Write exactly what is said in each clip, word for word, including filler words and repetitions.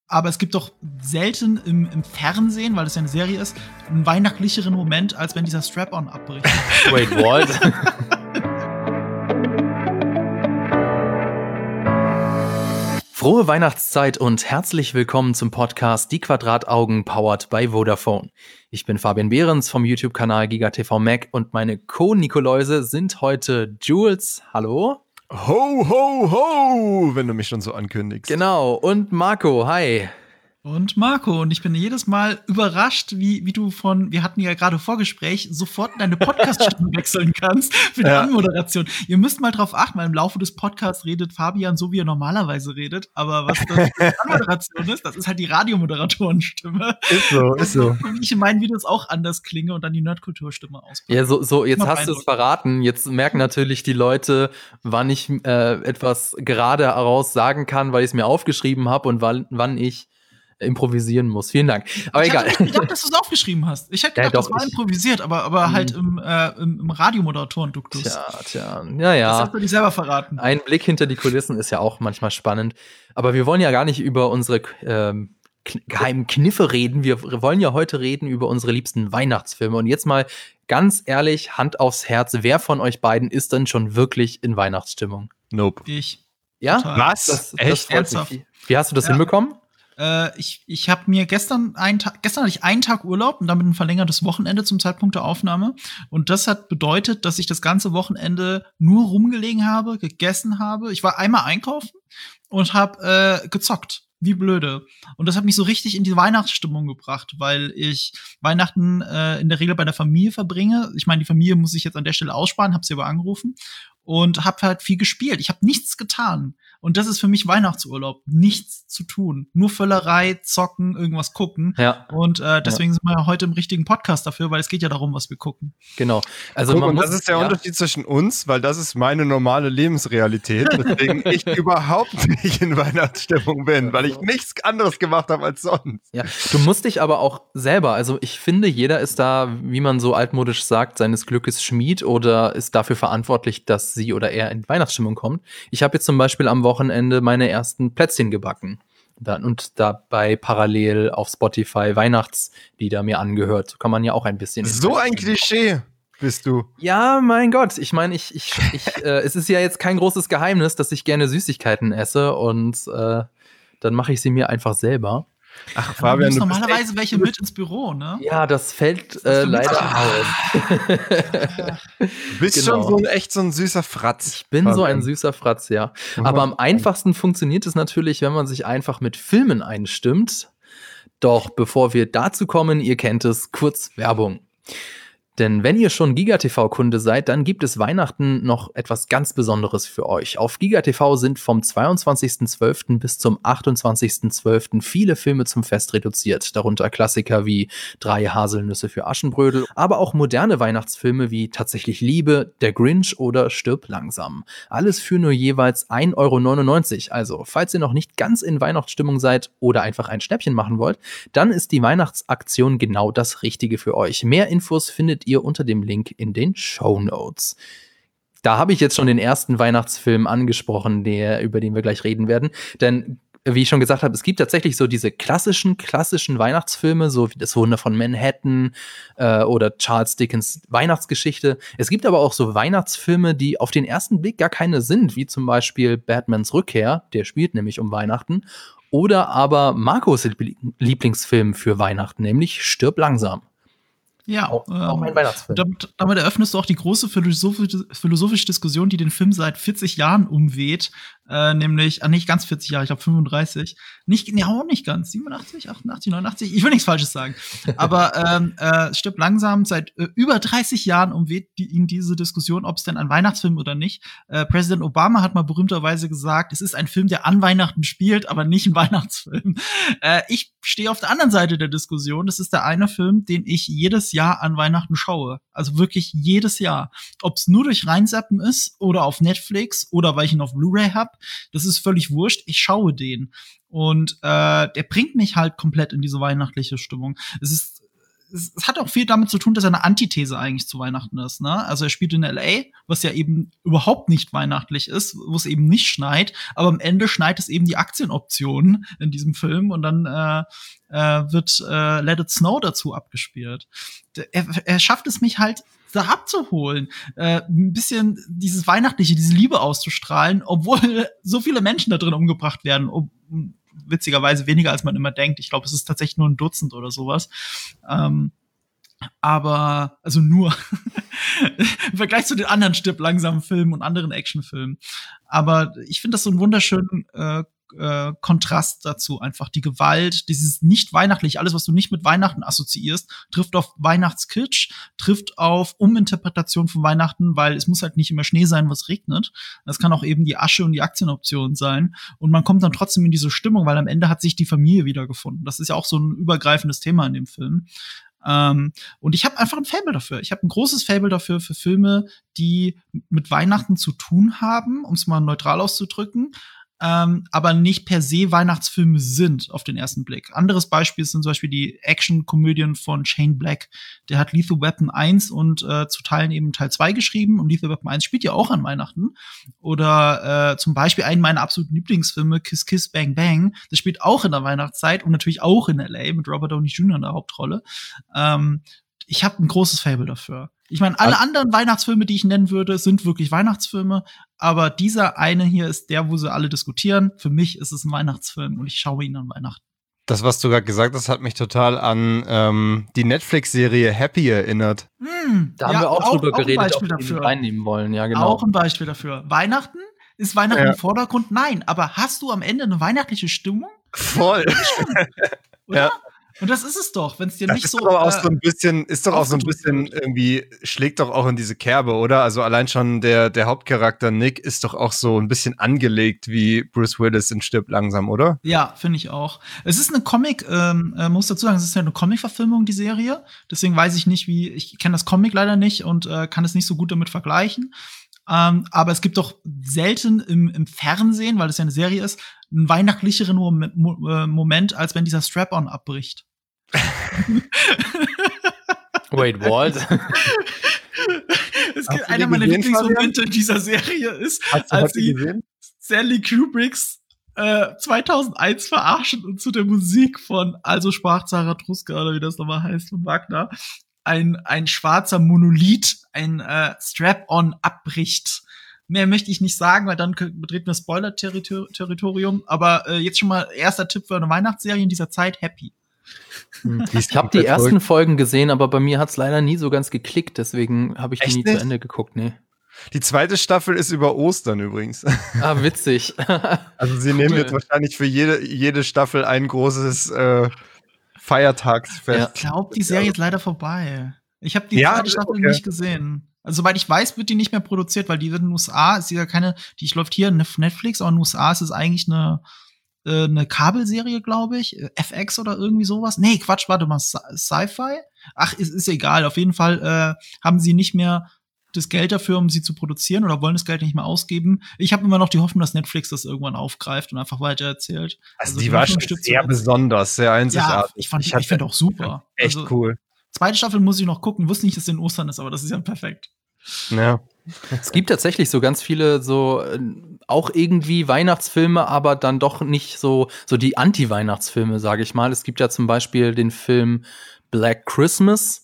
Aber es gibt doch selten im, im Fernsehen, weil es ja eine Serie ist, einen weihnachtlicheren Moment, als wenn dieser Strap-on abbricht. Wait, what? Frohe Weihnachtszeit und herzlich willkommen zum Podcast Die Quadrataugen powered by Vodafone. Ich bin Fabian Behrens vom YouTube-Kanal GigaTV Mac und meine Co-Nikoläuse sind heute Jules, hallo. Ho, ho, ho, wenn du mich schon so ankündigst. Genau, und Marco, hi. Und Marco, und ich bin jedes Mal überrascht, wie, wie du von, wir hatten ja gerade Vorgespräch, sofort in deine Podcast-Stimme wechseln kannst für die ja. Anmoderation. Ihr müsst mal drauf achten, weil im Laufe des Podcasts redet Fabian so, wie er normalerweise redet. Aber was das für die Anmoderation ist, das ist halt die Radiomoderatorenstimme. Ist so, ist so. Und ich in meinen Videos auch anders klinge und dann die Nerdkulturstimme auspacken. Ja, so, so jetzt hast du es verraten. Jetzt merken natürlich die Leute, wann ich äh, etwas gerade heraus sagen kann, weil ich es mir aufgeschrieben habe und wann, wann ich improvisieren muss. Vielen Dank. Aber ich egal. Ich hätte nicht gedacht, dass du es aufgeschrieben hast. Ich hätte gedacht, ja, doch, das war improvisiert, aber, aber halt im, äh, im, im Radiomoderatoren-Duktus. Tja, tja, ja, ja. Das hast du dir selber verraten. Ein Blick hinter die Kulissen ist ja auch manchmal spannend. Aber wir wollen ja gar nicht über unsere ähm, k- geheimen Kniffe reden. Wir wollen ja heute reden über unsere liebsten Weihnachtsfilme. Und jetzt mal ganz ehrlich, Hand aufs Herz, wer von euch beiden ist denn schon wirklich in Weihnachtsstimmung? Nope. Ich. Ja? Total. Was? Das, Echt? das freut mich. Wie hast du das ja. hinbekommen? Äh, ich ich habe mir gestern einen Tag, gestern hatte ich einen Tag Urlaub und damit ein verlängertes Wochenende zum Zeitpunkt der Aufnahme. Und das hat bedeutet, dass ich das ganze Wochenende nur rumgelegen habe, gegessen habe. Ich war einmal einkaufen und habe äh, gezockt. Wie blöde. Und das hat mich so richtig in die Weihnachtsstimmung gebracht, weil ich Weihnachten äh, in der Regel bei der Familie verbringe. Ich meine, die Familie muss ich jetzt an der Stelle aussparen, habe sie aber angerufen und habe halt viel gespielt. Ich habe nichts getan. Und das ist für mich Weihnachtsurlaub. Nichts zu tun. Nur Völlerei, zocken, irgendwas gucken. Ja. Und äh, deswegen ja. sind wir ja heute im richtigen Podcast dafür, weil es geht ja darum, was wir gucken. Genau. Also Guck, man und muss, das ist der ja. Unterschied zwischen uns, weil das ist meine normale Lebensrealität, weswegen ich überhaupt nicht in Weihnachtsstimmung bin, weil ich nichts anderes gemacht habe als sonst. Ja, du musst dich aber auch selber, also ich finde, jeder ist da, wie man so altmodisch sagt, seines Glückes Schmied oder ist dafür verantwortlich, dass sie oder er in Weihnachtsstimmung kommt. Ich habe jetzt zum Beispiel am Wochenende meine ersten Plätzchen gebacken. Dann, und dabei parallel auf Spotify Weihnachtslieder mir angehört. Kann man ja auch ein bisschen. So ein Klischee bist du. Ja, mein Gott. Ich meine, ich, ich, ich, äh, es ist ja jetzt kein großes Geheimnis, dass ich gerne Süßigkeiten esse und äh, dann mache ich sie mir einfach selber. Ach, Fabian, du du normalerweise echt, welche mit ins Büro, ne? Ja, das fällt äh, leider aus. Du bist genau. schon so ein, echt so ein süßer Fratz. Ich bin Fabian. so ein süßer Fratz, ja. Aber am einfachsten funktioniert es natürlich, wenn man sich einfach mit Filmen einstimmt. Doch bevor wir dazu kommen, ihr kennt es, kurz Werbung. Denn wenn ihr schon GigaTV-Kunde seid, dann gibt es Weihnachten noch etwas ganz Besonderes für euch. Auf GigaTV sind vom zweiundzwanzigsten zwölften bis zum achtundzwanzigsten zwölften viele Filme zum Fest reduziert. Darunter Klassiker wie Drei Haselnüsse für Aschenbrödel, aber auch moderne Weihnachtsfilme wie Tatsächlich Liebe, Der Grinch oder Stirb langsam. Alles für nur jeweils ein Euro neunundneunzig. Also, falls ihr noch nicht ganz in Weihnachtsstimmung seid oder einfach ein Schnäppchen machen wollt, dann ist die Weihnachtsaktion genau das Richtige für euch. Mehr Infos findet ihr unter dem Link in den Shownotes. Da habe ich jetzt schon den ersten Weihnachtsfilm angesprochen, der, über den wir gleich reden werden. Denn, wie ich schon gesagt habe, es gibt tatsächlich so diese klassischen, klassischen Weihnachtsfilme, so wie Das Wunder von Manhattan äh, oder Charles Dickens Weihnachtsgeschichte. Es gibt aber auch so Weihnachtsfilme, die auf den ersten Blick gar keine sind, wie zum Beispiel Batmans Rückkehr, der spielt nämlich um Weihnachten. Oder aber Marcos Lieblingsfilm für Weihnachten, nämlich Stirb langsam. Ja, auch, ähm, auch ein Weihnachtsfilm. Damit, damit eröffnest du auch die große philosophische, philosophische Diskussion, die den Film seit vierzig Jahren umweht. Äh, nämlich, ah, nicht ganz vierzig Jahre, ich glaube fünfunddreißig. Nicht, ja, auch nicht ganz. siebenundachtzig, achtundachtzig, neunundachtzig. Ich will nichts Falsches sagen. Aber ähm, äh, Stirb langsam, seit äh, über dreißig Jahren umweht die, ihn diese Diskussion, ob es denn ein Weihnachtsfilm oder nicht. Äh, Präsident Obama hat mal berühmterweise gesagt, es ist ein Film, der an Weihnachten spielt, aber nicht ein Weihnachtsfilm. Äh, ich stehe auf der anderen Seite der Diskussion. Das ist der eine Film, den ich jedes Jahr an Weihnachten schaue. Also wirklich jedes Jahr. Ob es nur durch Reinzappen ist oder auf Netflix oder weil ich ihn auf Blu-ray hab, das ist völlig wurscht. Ich schaue den. Und äh, der bringt mich halt komplett in diese weihnachtliche Stimmung. Es ist es, es hat auch viel damit zu tun, dass er eine Antithese eigentlich zu Weihnachten ist, ne? Also er spielt in L A, was ja eben überhaupt nicht weihnachtlich ist, wo es eben nicht schneit, aber am Ende schneit es eben die Aktienoptionen in diesem Film und dann äh, äh, wird äh, Let It Snow dazu abgespielt. Er, er schafft es mich halt da abzuholen, äh, ein bisschen dieses Weihnachtliche, diese Liebe auszustrahlen, obwohl so viele Menschen da drin umgebracht werden, ob, witzigerweise weniger, als man immer denkt. Ich glaube, es ist tatsächlich nur ein Dutzend oder sowas. Ähm, aber, also nur im Vergleich zu den anderen stirb langsam Filmen und anderen Actionfilmen. Aber ich finde das so einen wunderschönen äh, äh, Kontrast dazu. Einfach die Gewalt, dieses nicht weihnachtlich, alles, was du nicht mit Weihnachten assoziierst, trifft auf Weihnachtskitsch, trifft auf Uminterpretation von Weihnachten, weil es muss halt nicht immer Schnee sein, was regnet. Das kann auch eben die Asche und die Aktienoption sein. Und man kommt dann trotzdem in diese Stimmung, weil am Ende hat sich die Familie wiedergefunden. Das ist ja auch so ein übergreifendes Thema in dem Film. Ähm, und ich habe einfach ein Faible dafür. Ich habe ein großes Faible dafür für Filme, die mit Weihnachten zu tun haben, um es mal neutral auszudrücken, ähm, aber nicht per se Weihnachtsfilme sind auf den ersten Blick. Anderes Beispiel sind zum Beispiel die Action-Komödien von Shane Black. Der hat Lethal Weapon eins und äh, zu Teilen eben Teil zwei geschrieben und Lethal Weapon eins spielt ja auch an Weihnachten. Oder äh, zum Beispiel einen meiner absoluten Lieblingsfilme, Kiss Kiss Bang Bang. Das spielt auch in der Weihnachtszeit und natürlich auch in L A mit Robert Downey Junior in der Hauptrolle. Ähm, ich habe ein großes Faible dafür. Ich meine, alle anderen Weihnachtsfilme, die ich nennen würde, sind wirklich Weihnachtsfilme. Aber dieser eine hier ist der, wo sie alle diskutieren. Für mich ist es ein Weihnachtsfilm und ich schaue ihn an Weihnachten. Das, was du gerade gesagt hast, hat mich total an ähm, die Netflix-Serie Happy erinnert. Hm, Da haben ja, wir auch, auch drüber auch geredet, ein ob wir ihn reinnehmen wollen. Ja, genau. Auch ein Beispiel dafür. Weihnachten? Ist Weihnachten Ja. im Vordergrund? Nein. Aber hast du am Ende eine weihnachtliche Stimmung? Voll. Oder? Ja. Und das ist es doch, wenn es dir Das nicht ist so. doch auch äh, so ein bisschen, ist doch auch so ein bisschen irgendwie, schlägt doch auch in diese Kerbe, oder? Also allein schon der, der Hauptcharakter Nick ist doch auch so ein bisschen angelegt wie Bruce Willis in Stirb langsam, oder? Ja, finde ich auch. Es ist eine Comic, ähm, äh, muss dazu sagen, es ist ja eine Comic-Verfilmung, die Serie. Deswegen weiß ich nicht, wie, ich kenne das Comic leider nicht und äh, kann es nicht so gut damit vergleichen. Ähm, aber es gibt doch selten im, im Fernsehen, weil es ja eine Serie ist, einen weihnachtlicheren Moment, Mo- äh, Moment, als wenn dieser Strap-on abbricht. Wait, what? Es Hast gibt du einer die meiner gesehen, Lieblingsmomente in dieser Serie ist, Hast du, als hast du sie gesehen? Stanley Kubricks äh, zweitausendeins verarschen und zu der Musik von Also sprach Zarathustra oder wie das nochmal heißt von Wagner ein ein schwarzer Monolith, ein äh, Strap-on abbricht. Mehr möchte ich nicht sagen, weil dann kö- betreten wir Spoiler-Territorium. Aber äh, jetzt schon mal erster Tipp für eine Weihnachtsserie in dieser Zeit, Happy. Ich habe die ersten Folgen gesehen, aber bei mir hat es leider nie so ganz geklickt, deswegen habe ich die Echt nie nicht? zu Ende geguckt. Nee. Die zweite Staffel ist über Ostern übrigens. Ah, witzig. Also sie nehmen Cool. jetzt wahrscheinlich für jede, jede Staffel ein großes äh, Feiertagsfest. Ich glaube, die Serie ist leider vorbei. Ich habe die Ja, zweite Staffel okay. nicht gesehen. Also, soweit ich weiß, wird die nicht mehr produziert, weil die wird in den U S A, ist ja keine, die läuft hier auf Netflix, aber in den U S A ist es eigentlich eine, äh, eine Kabelserie, glaube ich. äh, F X oder irgendwie sowas. Nee, Quatsch, warte mal, Sci- Sci-Fi? Ach, ist, ist egal. Auf jeden Fall äh, haben sie nicht mehr das Geld dafür, um sie zu produzieren oder wollen das Geld nicht mehr ausgeben. Ich habe immer noch die Hoffnung, dass Netflix das irgendwann aufgreift und einfach weiter erzählt. Also die war schon Stück sehr besonders, sehr Ja, einzigartig. ich fand, ich, hatte ich finde auch super. echt Also, cool. zweite Staffel muss ich noch gucken. Wusste nicht, dass es in Ostern ist, aber das ist ja perfekt. Ja. Es gibt tatsächlich so ganz viele so äh, auch irgendwie Weihnachtsfilme, aber dann doch nicht so so die Anti-Weihnachtsfilme, sage ich mal. Es gibt ja zum Beispiel den Film Black Christmas.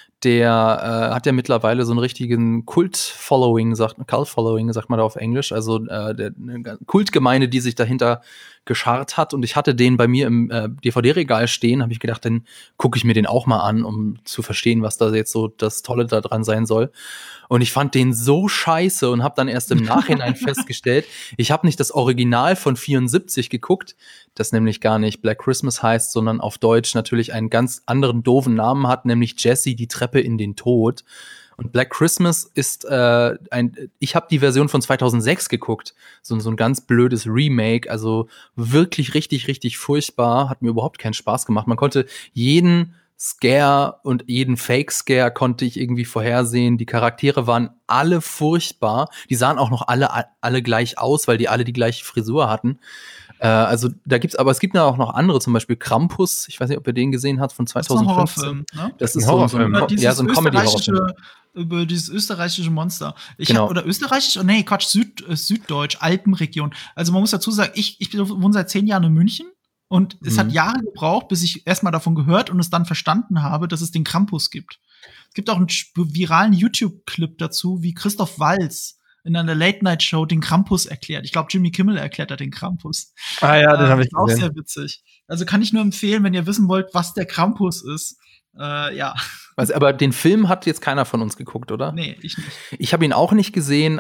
Der äh, hat ja mittlerweile so einen richtigen Kult-Following, sagt Cult-Following, sagt man da auf Englisch. Also äh, der, eine Kultgemeinde, die sich dahinter geschart hat. Und ich hatte den bei mir im äh, D V D-Regal stehen, habe ich gedacht, dann gucke ich mir den auch mal an, um zu verstehen, was da jetzt so das Tolle da dran sein soll. Und ich fand den so scheiße und habe dann erst im Nachhinein festgestellt, ich habe nicht das Original von vierundsiebzig geguckt, das nämlich gar nicht Black Christmas heißt, sondern auf Deutsch natürlich einen ganz anderen doofen Namen hat, nämlich Jesse, die Treppe in den Tod. Und Black Christmas ist äh, ein, ich habe die Version von zweitausendsechs geguckt, so, so ein ganz blödes Remake, also wirklich richtig, richtig furchtbar, hat mir überhaupt keinen Spaß gemacht. Man konnte jeden Scare und jeden Fake-Scare konnte ich irgendwie vorhersehen. Die Charaktere waren alle furchtbar. Die sahen auch noch alle alle gleich aus, weil die alle die gleiche Frisur hatten. Äh, also da gibt's, aber es gibt ja auch noch andere, zum Beispiel Krampus. Ich weiß nicht, ob ihr den gesehen habt von Das ist ein zweitausendfünfzehn. Horrorfilm, ne? Das ist Ein so, ein- so ein, Horrorfilm. Ko- ja, so ein Comedy-Horrorfilm. österreichische, über dieses österreichische Monster. Ich Genau. hab, oder österreichisch, oh nee, Quatsch, Süd, äh, Süddeutsch, Alpenregion. Also man muss dazu sagen, ich, ich wohne seit zehn Jahren in München und es Mhm. hat Jahre gebraucht, bis ich erstmal davon gehört und es dann verstanden habe, dass es den Krampus gibt. Es gibt auch einen sp- viralen YouTube-Clip dazu, wie Christoph Waltz in einer Late-Night-Show den Krampus erklärt. Ich glaube, Jimmy Kimmel erklärt da den Krampus. Ah ja, den Äh, habe ich ist auch gesehen. sehr witzig. Also kann ich nur empfehlen, wenn ihr wissen wollt, was der Krampus ist. Äh, ja, Also, aber den Film hat jetzt keiner von uns geguckt, oder? nee, ich nicht. Ich habe ihn auch nicht gesehen,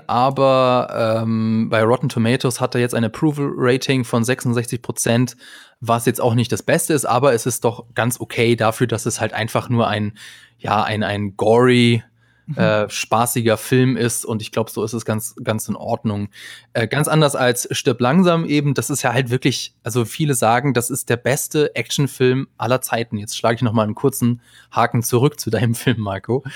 aber ähm, bei Rotten Tomatoes hat er jetzt ein Approval-Rating von sechsundsechzig Prozent, was jetzt auch nicht das Beste ist, aber es ist doch ganz okay dafür, dass es halt einfach nur ein, ja, ein, ein gory, äh, spaßiger Film ist und ich glaube, so ist es ganz, ganz in Ordnung. Äh, ganz anders als Stirb langsam eben, das ist ja halt wirklich, also viele sagen, das ist der beste Actionfilm aller Zeiten. Jetzt schlage ich noch mal einen kurzen Haken zurück zu deinem Film, Marco.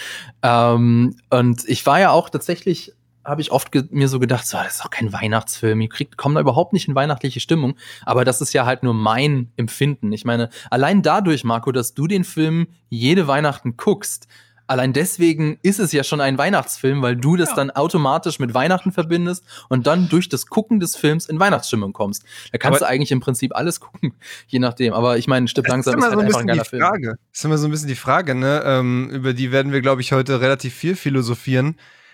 Ähm, und ich war ja auch tatsächlich, habe ich oft ge- mir so gedacht, so, das ist doch kein Weihnachtsfilm, ihr kriegt, kommt da überhaupt nicht in weihnachtliche Stimmung. Aber das ist ja halt nur mein Empfinden. Ich meine, allein dadurch, Marco, dass du den Film jede Weihnachten guckst, allein deswegen ist es ja schon ein Weihnachtsfilm, weil du das Ja. dann automatisch mit Weihnachten verbindest und dann durch das Gucken des Films in Weihnachtsstimmung kommst. Da kannst Aber- du eigentlich im Prinzip alles gucken, je nachdem. Aber ich meine, Stirb Das langsam ist ist immer halt so ein einfach ein bisschen geiler die Film. Frage. Das ist immer so ein bisschen die Frage, ne? Ähm, über die werden wir, glaube ich, heute relativ viel philosophieren.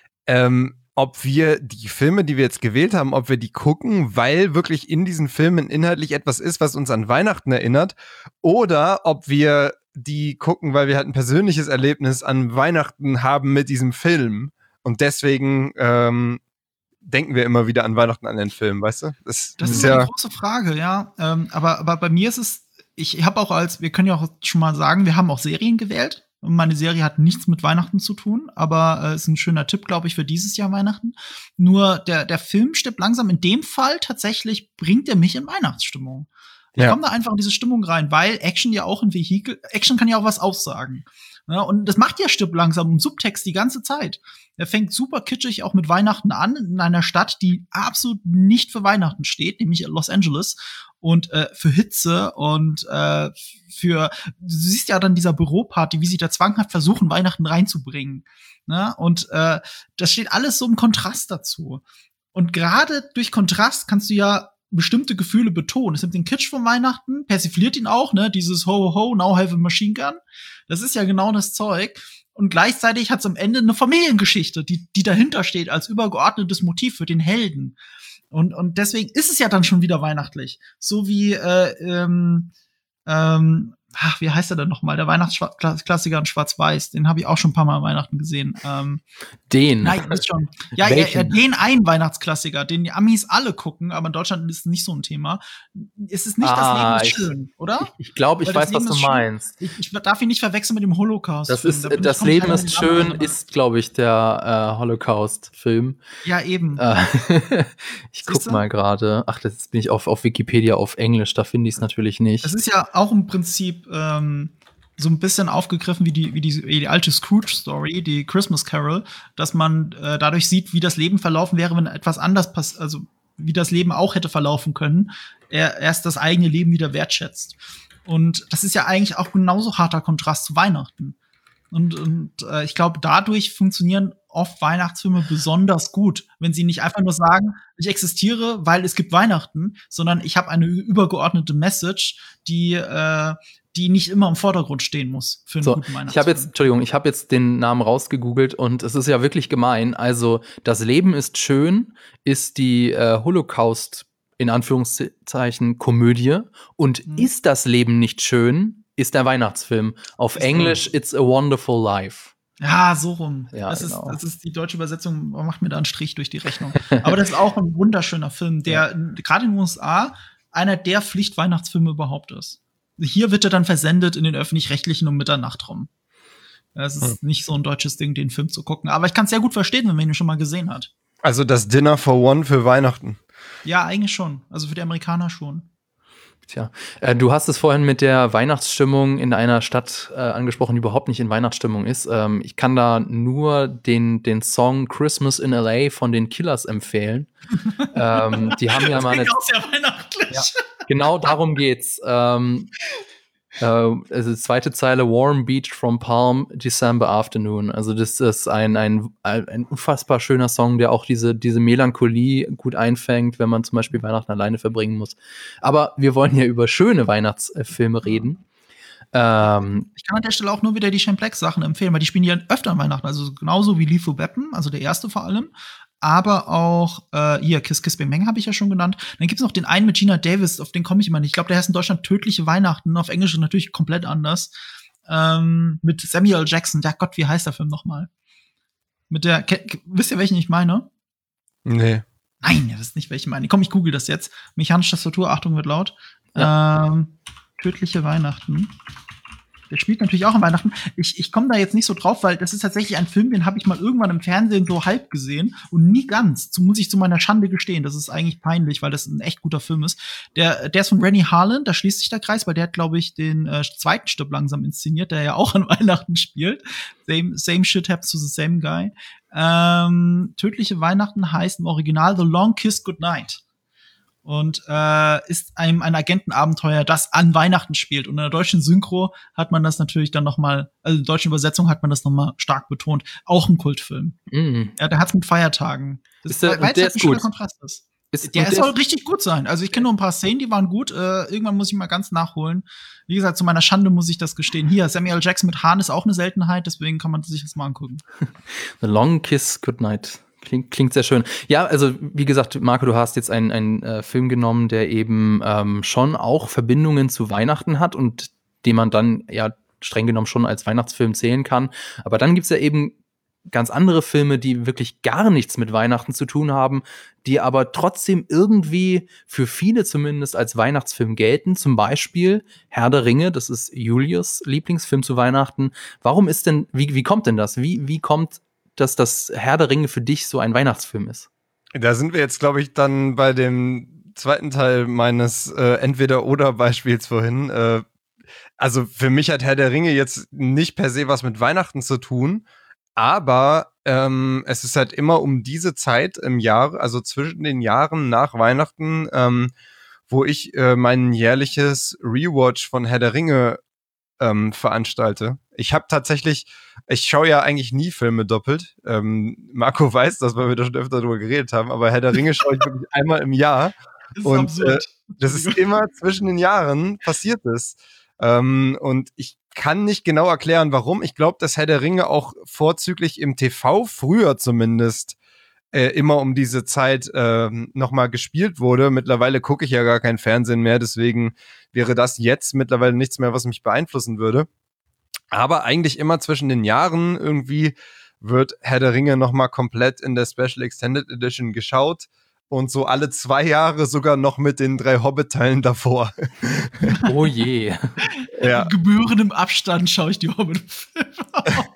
Ähm, ob wir die Filme, die wir jetzt gewählt haben, ob wir die gucken, weil wirklich in diesen Filmen inhaltlich etwas ist, was uns an Weihnachten erinnert, oder ob wir die gucken, weil wir halt ein persönliches Erlebnis an Weihnachten haben mit diesem Film und deswegen ähm, denken wir immer wieder an Weihnachten an den Film, weißt du? Das, Das ist ist ja eine große Frage, ja. Ähm, aber, aber bei mir ist es, ich habe auch als, wir können ja auch schon mal sagen, wir haben auch Serien gewählt. Und meine Serie hat nichts mit Weihnachten zu tun, aber äh, ist ein schöner Tipp, glaube ich, für dieses Jahr Weihnachten. Nur der, der Film stirbt langsam. In dem Fall tatsächlich bringt er mich in Weihnachtsstimmung. Ich Ja. komme da einfach in diese Stimmung rein, weil Action ja auch ein Vehikel, Action kann ja auch was aussagen. Ja, und das macht ja Stirb langsam im Subtext die ganze Zeit. Er fängt super kitschig auch mit Weihnachten an, in einer Stadt, die absolut nicht für Weihnachten steht, nämlich Los Angeles. Und äh, für Hitze und äh, für, du siehst ja dann dieser Büroparty, wie sie da zwanghaft versuchen, Weihnachten reinzubringen. Ne? Und äh, das steht alles so im Kontrast dazu. Und gerade durch Kontrast kannst du ja bestimmte Gefühle betonen. Es nimmt den Kitsch von Weihnachten, persifliert ihn auch, ne, dieses Ho, ho, ho, now have a machine gun. Das ist ja genau das Zeug. Und gleichzeitig hat es am Ende eine Familiengeschichte, die, die dahinter steht als übergeordnetes Motiv für den Helden. Und, und deswegen ist es ja dann schon wieder weihnachtlich. So wie, äh, ähm, ähm, ach, wie heißt er denn nochmal? Der Weihnachtsklassiker in Schwarz-Weiß. Den habe ich auch schon ein paar Mal an Weihnachten gesehen. Ähm, Den. Nein, ist schon. Ja, ja, Welchen? ja, den einen Weihnachtsklassiker, den die Amis alle gucken, aber in Deutschland ist es nicht so ein Thema. Ist es nicht Ah, das Leben ist ich- schön, oder? Ich glaube, ich Weil das weiß, was Leben du ist schön. meinst. Ich, ich darf ihn nicht verwechseln mit dem Holocaust. Das ist, das Leben ist schön, ist, glaube ich, der äh, Holocaust-Film. Ja, eben. Äh, ich guck Siehste? mal gerade. Ach, jetzt bin ich auf, auf Wikipedia auf Englisch, da finde ich es natürlich nicht. Es ist ja auch im Prinzip ähm, so ein bisschen aufgegriffen wie die, wie die, wie die alte Scrooge-Story, die Christmas Carol, dass man äh, dadurch sieht, wie das Leben verlaufen wäre, wenn etwas anders passiert, also wie das Leben auch hätte verlaufen können, er erst das eigene Leben wieder wertschätzt. Und das ist ja eigentlich auch genauso harter Kontrast zu Weihnachten. Und, und äh, ich glaube, dadurch funktionieren oft Weihnachtsfilme besonders gut, wenn sie nicht einfach nur sagen, ich existiere, weil es gibt Weihnachten, sondern ich habe eine übergeordnete Message, die äh, die nicht immer im Vordergrund stehen muss für einen So, guten ich Weihnachtsfilm. habe jetzt, Entschuldigung, ich habe jetzt den Namen rausgegoogelt und es ist ja wirklich gemein. Also, das Leben ist schön, ist die äh, Holocaust in Anführungszeichen Komödie und Mhm. ist das Leben nicht schön, ist der Weihnachtsfilm. Auf Ist Englisch It's a Wonderful Life. Ja, so rum. Ja, das, genau. ist, das ist die deutsche Übersetzung, macht mir da einen Strich durch die Rechnung. Aber das ist auch ein wunderschöner Film, der n- gerade in den U S A einer der Pflicht-Weihnachtsfilme überhaupt ist. Hier wird er dann versendet in den öffentlich-rechtlichen um Mitternacht rum. Es ist Hm. nicht so ein deutsches Ding, den Film zu gucken. Aber ich kann es sehr gut verstehen, wenn man ihn schon mal gesehen hat. also das Dinner for One für Weihnachten. Ja, eigentlich schon. Also für die Amerikaner schon. Tja, äh, du hast es vorhin mit der Weihnachtsstimmung in einer Stadt äh, angesprochen, die überhaupt nicht in Weihnachtsstimmung ist. Ähm, ich kann da nur den, den Song Christmas in L A von den Killers empfehlen. ähm, die haben ja Das mal eine, klingt auch sehr weihnachtlich. Ja, genau darum geht's. Ähm, äh, also die zweite Zeile, Warm Beach from Palm, December Afternoon. Also das ist ein, ein, ein unfassbar schöner Song, der auch diese, diese Melancholie gut einfängt, wenn man zum Beispiel Weihnachten alleine verbringen muss. Aber wir wollen ja über schöne Weihnachtsfilme reden. Ähm, ich kann an der Stelle auch nur wieder die Shane Black Sachen empfehlen, weil die spielen ja öfter an Weihnachten. Also genauso wie Lethal Weapon, also der erste vor allem. Aber auch, äh, hier, Kiss Kiss Bang Bang habe ich ja schon genannt. Dann gibt's noch den einen mit Gina Davis, auf den komme ich immer nicht. Ich glaube, der heißt in Deutschland Tödliche Weihnachten, auf Englisch natürlich komplett anders. Ähm, mit Samuel L. Jackson. Ja Gott, wie heißt der Film nochmal? Mit der, wisst ihr, welchen ich meine? Nee. Nein, ihr wisst nicht, welchen ich meine. Komm, ich google das jetzt. Mechanische Tastatur, Achtung, wird laut. Ja. Ähm, Tödliche Weihnachten. Der spielt natürlich auch an Weihnachten. Ich, ich komme da jetzt nicht so drauf, weil das ist tatsächlich ein Film, den habe ich mal irgendwann im Fernsehen so halb gesehen und nie ganz. So muss ich zu meiner Schande gestehen. Das ist eigentlich peinlich, weil das ein echt guter Film ist. Der, der ist von Rennie Harlan, da schließt sich der Kreis, weil der hat, glaube ich, den äh, zweiten Stück langsam inszeniert, der ja auch an Weihnachten spielt. Same, same shit happens to the same guy. Ähm, Tödliche Weihnachten heißt im Original The Long Kiss Goodnight. Und äh, ist einem ein Agentenabenteuer, das an Weihnachten spielt. Und in der deutschen Synchro hat man das natürlich dann noch mal, also in der deutschen Übersetzung hat man das noch mal stark betont. Auch ein Kultfilm. Mm. Ja, der hat's mit Feiertagen. Das ist der, weil es halt ein schöner Kontrast ist. ist der, der soll richtig gut sein. Also ich kenne nur ein paar Szenen, die waren gut. Äh, irgendwann muss ich mal ganz nachholen. Wie gesagt, zu meiner Schande muss ich das gestehen. Hier, Samuel L. Jackson mit Haaren ist auch eine Seltenheit, deswegen kann man sich das mal angucken. The Long Kiss Goodnight. Klingt, klingt sehr schön. Ja, also wie gesagt, Marco, du hast jetzt einen, einen äh, Film genommen, der eben ähm, schon auch Verbindungen zu Weihnachten hat und den man dann ja streng genommen schon als Weihnachtsfilm zählen kann. Aber dann gibt's ja eben ganz andere Filme, die wirklich gar nichts mit Weihnachten zu tun haben, die aber trotzdem irgendwie für viele zumindest als Weihnachtsfilm gelten. Zum Beispiel Herr der Ringe, das ist Julius' Lieblingsfilm zu Weihnachten. Warum ist denn, wie, wie kommt denn das? Wie, wie kommt dass das Herr der Ringe für dich so ein Weihnachtsfilm ist? Da sind wir jetzt, glaube ich, dann bei dem zweiten Teil meines äh, Entweder-Oder-Beispiels vorhin. Äh, also für mich hat Herr der Ringe jetzt nicht per se was mit Weihnachten zu tun, aber ähm, es ist halt immer um diese Zeit im Jahr, also zwischen den Jahren nach Weihnachten, ähm, wo ich äh, mein jährliches Rewatch von Herr der Ringe ähm, veranstalte. Ich habe tatsächlich, ich schaue ja eigentlich nie Filme doppelt. Ähm, Marco weiß das, weil wir da schon öfter drüber geredet haben, aber Herr der Ringe schaue ich wirklich einmal im Jahr. Das ist und absurd. Äh, das ist immer zwischen den Jahren passiert ist. Ähm, und ich kann nicht genau erklären, warum. Ich glaube, dass Herr der Ringe auch vorzüglich im T V, früher zumindest, äh, immer um diese Zeit äh, nochmal gespielt wurde. Mittlerweile gucke ich ja gar kein Fernsehen mehr, deswegen wäre das jetzt mittlerweile nichts mehr, was mich beeinflussen würde. Aber eigentlich immer zwischen den Jahren irgendwie wird Herr der Ringe nochmal komplett in der Special Extended Edition geschaut und so alle zwei Jahre sogar noch mit den drei Hobbit-Teilen davor. Oh je. Ja. In gebührendem Abstand schaue ich die Hobbit-Filme auf.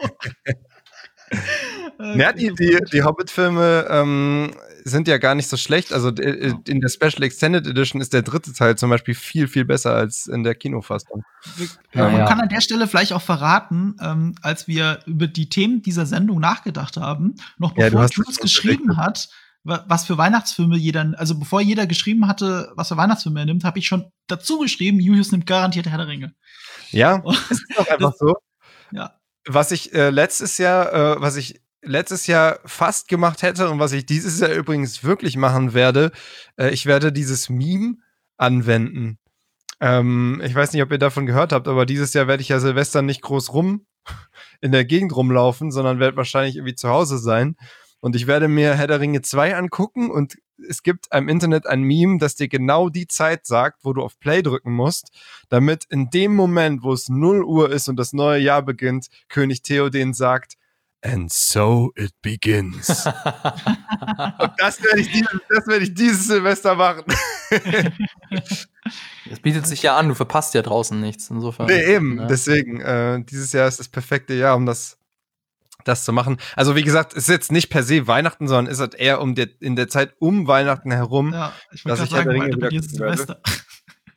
Ja, die, die, die Hobbit-Filme ähm, sind ja gar nicht so schlecht. Also äh, in der Special Extended Edition ist der dritte Teil zum Beispiel viel, viel besser als in der Kinofassung. Ja, man ja. kann an der Stelle vielleicht auch verraten, ähm, als wir über die Themen dieser Sendung nachgedacht haben, noch Ja, bevor du hast Jules das geschrieben hat, wa- was für Weihnachtsfilme jeder, also bevor jeder geschrieben hatte, was für Weihnachtsfilme er nimmt, habe ich schon dazu geschrieben, Julius nimmt garantiert Herr der Ringe. Ja, es ist doch einfach so. Ja. Was ich äh, letztes Jahr, äh, was ich letztes Jahr fast gemacht hätte und was ich dieses Jahr übrigens wirklich machen werde, äh, ich werde dieses Meme anwenden. Ähm, ich weiß nicht, ob ihr davon gehört habt, aber dieses Jahr werde ich ja Silvester nicht groß rum in der Gegend rumlaufen, sondern werde wahrscheinlich irgendwie zu Hause sein. Und ich werde mir Herr der Ringe zwei angucken und es gibt im Internet ein Meme, das dir genau die Zeit sagt, wo du auf Play drücken musst, damit in dem Moment, wo es null Uhr ist und das neue Jahr beginnt, König Theoden sagt, and so it begins. Und das werde ich, dieses, das werde ich dieses Silvester machen. Das bietet sich ja an, du verpasst ja draußen nichts. Insofern. Nee, eben. Ja. Deswegen, äh, dieses Jahr ist das perfekte Jahr, um das, das zu machen. Also wie gesagt, es ist jetzt nicht per se Weihnachten, sondern ist halt eher um der, in der Zeit um Weihnachten herum. Ja, ich Dass wollte ich gerade Herr der sagen, Ringe Alter, bei wieder dir ist gucken werde. Silvester.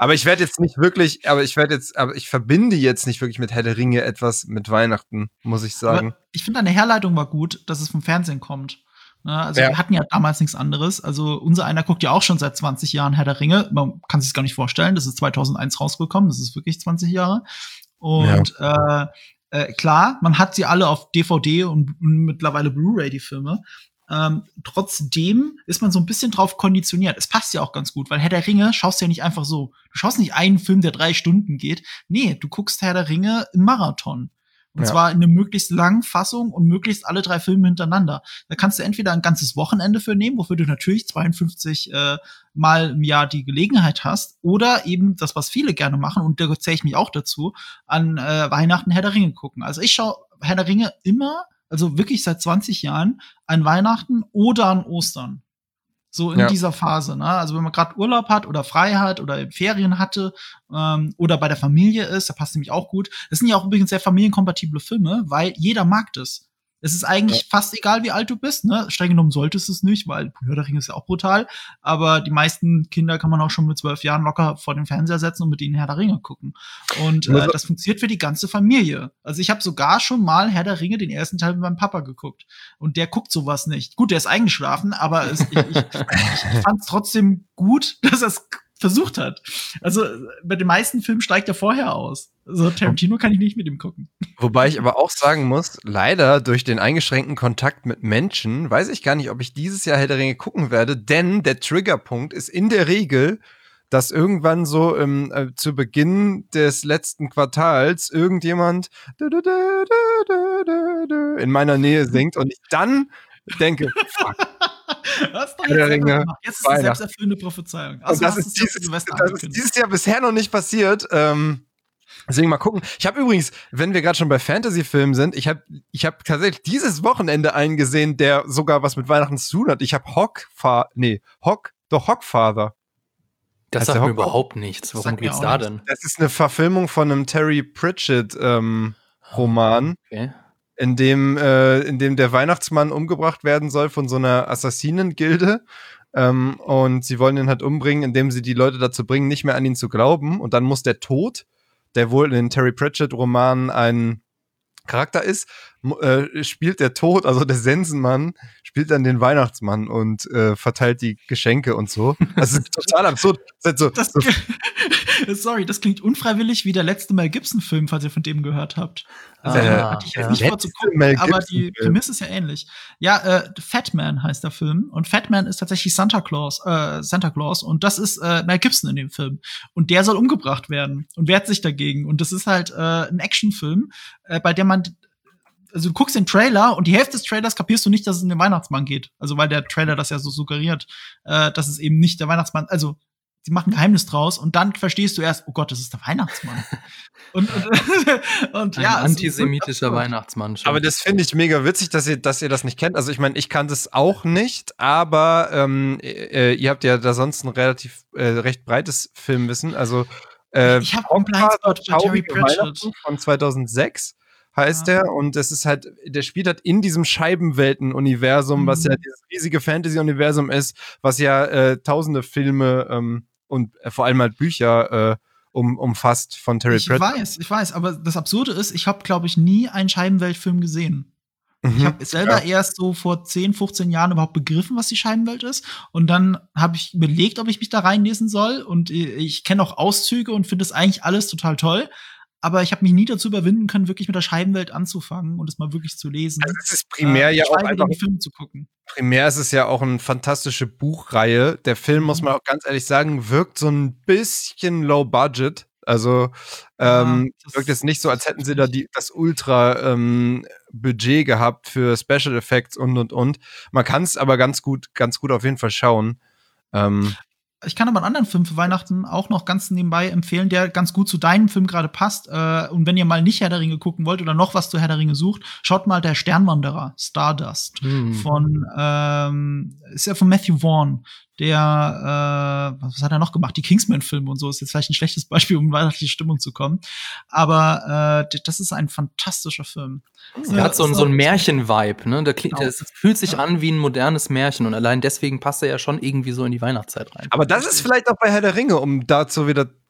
Aber ich werde jetzt nicht wirklich, aber ich werde jetzt, aber ich verbinde jetzt nicht wirklich mit Herr der Ringe etwas mit Weihnachten, muss ich sagen. Aber ich finde, eine Herleitung war gut, dass es vom Fernsehen kommt. Ne? Also Ja. wir hatten ja damals nichts anderes. Also unser einer guckt ja auch schon seit zwanzig Jahren Herr der Ringe. Man kann sich gar nicht vorstellen. Das ist zweitausendeins rausgekommen. Das ist wirklich zwanzig Jahre. Und äh, äh, klar, man hat sie alle auf D V D und, und mittlerweile Blu-ray, die Filme. Ähm, trotzdem ist man so ein bisschen drauf konditioniert. Es passt ja auch ganz gut, weil Herr der Ringe schaust du ja nicht einfach so. Du schaust nicht einen Film, der drei Stunden geht. Nee, du guckst Herr der Ringe im Marathon. Und Ja. zwar in einer möglichst langen Fassung und möglichst alle drei Filme hintereinander. Da kannst du entweder ein ganzes Wochenende für nehmen, wofür du natürlich zweiundfünfzig äh, Mal im Jahr die Gelegenheit hast, oder eben das, was viele gerne machen, und da zähle ich mich auch dazu, an äh, Weihnachten Herr der Ringe gucken. Also ich schaue Herr der Ringe immer, also wirklich seit zwanzig Jahren, an Weihnachten oder an Ostern. So in Ja. dieser Phase, ne? Also wenn man gerade Urlaub hat oder frei hat oder Ferien hatte ähm, oder bei der Familie ist, da passt nämlich auch gut. Das sind ja auch übrigens sehr familienkompatible Filme, weil jeder mag das. Es ist eigentlich fast egal, wie alt du bist, ne? Streng genommen solltest du es nicht, weil Herr der Ringe ist ja auch brutal. Aber die meisten Kinder kann man auch schon mit zwölf Jahren locker vor den Fernseher setzen und mit ihnen Herr der Ringe gucken. Und äh, das funktioniert für die ganze Familie. Also ich habe sogar schon mal Herr der Ringe, den ersten Teil, mit meinem Papa geguckt. Und der guckt sowas nicht. Gut, der ist eingeschlafen, aber es, ich, ich, ich fand es trotzdem gut, dass er es versucht hat. Also bei den meisten Filmen steigt er vorher aus. Also Tarantino kann ich nicht mit ihm gucken. Wobei ich aber auch sagen muss, leider durch den eingeschränkten Kontakt mit Menschen weiß ich gar nicht, ob ich dieses Jahr Herr der Ringe gucken werde, denn der Triggerpunkt ist in der Regel, dass irgendwann so ähm, äh, zu Beginn des letzten Quartals irgendjemand in meiner Nähe singt und ich dann denke, fuck. Hast du Herr der jetzt Ringe, gemacht. Jetzt ist eine selbsterfüllende Prophezeiung. Also und das hast ist, du dieses, Silvester das ist angekündigt. dieses Jahr bisher noch nicht passiert. Ähm, deswegen mal gucken. Ich habe übrigens, wenn wir gerade schon bei Fantasy-Filmen sind, ich habe ich hab tatsächlich dieses Wochenende einen gesehen, der sogar was mit Weihnachten zu tun hat. Ich habe Hogfather, nee, Hog, doch Hogfather. Das Heißt sagt der mir Hog- überhaupt nichts. Worum sagt mir geht's auch da nichts. denn? Das ist eine Verfilmung von einem Terry Pratchett ähm, Roman, Okay. in dem, äh, in dem der Weihnachtsmann umgebracht werden soll von so einer Assassinengilde. Ähm, und sie wollen ihn halt umbringen, indem sie die Leute dazu bringen, nicht mehr an ihn zu glauben. Und dann muss der Tod, der wohl in den Terry Pratchett-Romanen ein Charakter ist, mu- äh, spielt der Tod, also der Sensenmann, spielt dann den Weihnachtsmann und äh, verteilt die Geschenke und so. Das ist total absurd. Das ist halt Das, so, so, sorry, das klingt unfreiwillig wie der letzte Mel Gibson-Film, falls ihr von dem gehört habt. Also, Ah, äh, hatte ich jetzt ja. nicht vor zu Letzte gucken, Mel aber die Gibson-Film. Prämisse ist ja ähnlich. Ja, äh, Fat Man heißt der Film und Fat Man ist tatsächlich Santa Claus, äh, Santa Claus und das ist äh, Mel Gibson in dem Film und der soll umgebracht werden und wehrt sich dagegen und das ist halt äh, ein Actionfilm, äh, bei dem man also du guckst den Trailer und die Hälfte des Trailers kapierst du nicht, dass es um den Weihnachtsmann geht. Also weil der Trailer das ja so suggeriert, äh, dass es eben nicht der Weihnachtsmann, also sie machen ein Geheimnis draus und dann verstehst du erst, oh Gott, das ist der Weihnachtsmann. und, und, und Ein ja, es ist antisemitischer absurd. Weihnachtsmann. Schon. aber das finde ich mega witzig, dass ihr, dass ihr das nicht kennt. Also ich meine, ich kannte es auch nicht, aber ähm, äh, ihr habt ja da sonst ein relativ äh, recht breites Filmwissen. Also äh, Ich hab einen Blindspot bei Terry Schaurige Pratchett. Weihnachten von zweitausendsechs heißt Ja. der und es ist halt, der spielt halt in diesem Scheibenwelten-Universum, Mhm. was ja dieses riesige Fantasy-Universum ist, was ja äh, tausende Filme ähm, und äh, vor allem halt Bücher äh, um, umfasst von Terry Ich Pratchett. weiß, ich weiß, aber das Absurde ist, ich habe, glaube ich, nie einen Scheibenweltfilm gesehen. Ich Mhm. habe selber Ja. erst so vor zehn, fünfzehn Jahren überhaupt begriffen, was die Scheibenwelt ist. Und dann habe ich überlegt, ob ich mich da reinlesen soll. Und ich kenne auch Auszüge und finde das eigentlich alles total toll. Aber ich habe mich nie dazu überwinden können, wirklich mit der Scheibenwelt anzufangen und es mal wirklich zu lesen. Also es ist primär Äh, ja auch geschweige einfach denn, die Filme zu gucken. Primär ist es ja auch eine fantastische Buchreihe. Der Film, muss man auch ganz ehrlich sagen, wirkt so ein bisschen low budget. Also ähm, Ja, das- wirkt jetzt nicht so, als hätten sie da die, das Ultra ähm, Budget gehabt für Special Effects und und und. Man kann es aber ganz gut, ganz gut auf jeden Fall schauen. Ähm, Ich kann aber einen anderen Film für Weihnachten auch noch ganz nebenbei empfehlen, der ganz gut zu deinem Film gerade passt. Äh, und wenn ihr mal nicht Herr der Ringe gucken wollt oder noch was zu Herr der Ringe sucht, schaut mal der Sternwanderer, Stardust. Hm. Von, ähm, ist ja von Matthew Vaughn. Der, äh, was hat er noch gemacht? Die Kingsman-Filme und so ist jetzt vielleicht ein schlechtes Beispiel, um in weihnachtliche Stimmung zu kommen. Aber äh, das ist ein fantastischer Film. Er hat so, ein- so ein Märchen-Vibe, ne? Der klingt, Genau. das fühlt sich Ja. an wie ein modernes Märchen und allein deswegen passt er ja schon irgendwie so in die Weihnachtszeit rein. aber das ist vielleicht auch bei Herr der Ringe, um dazu wieder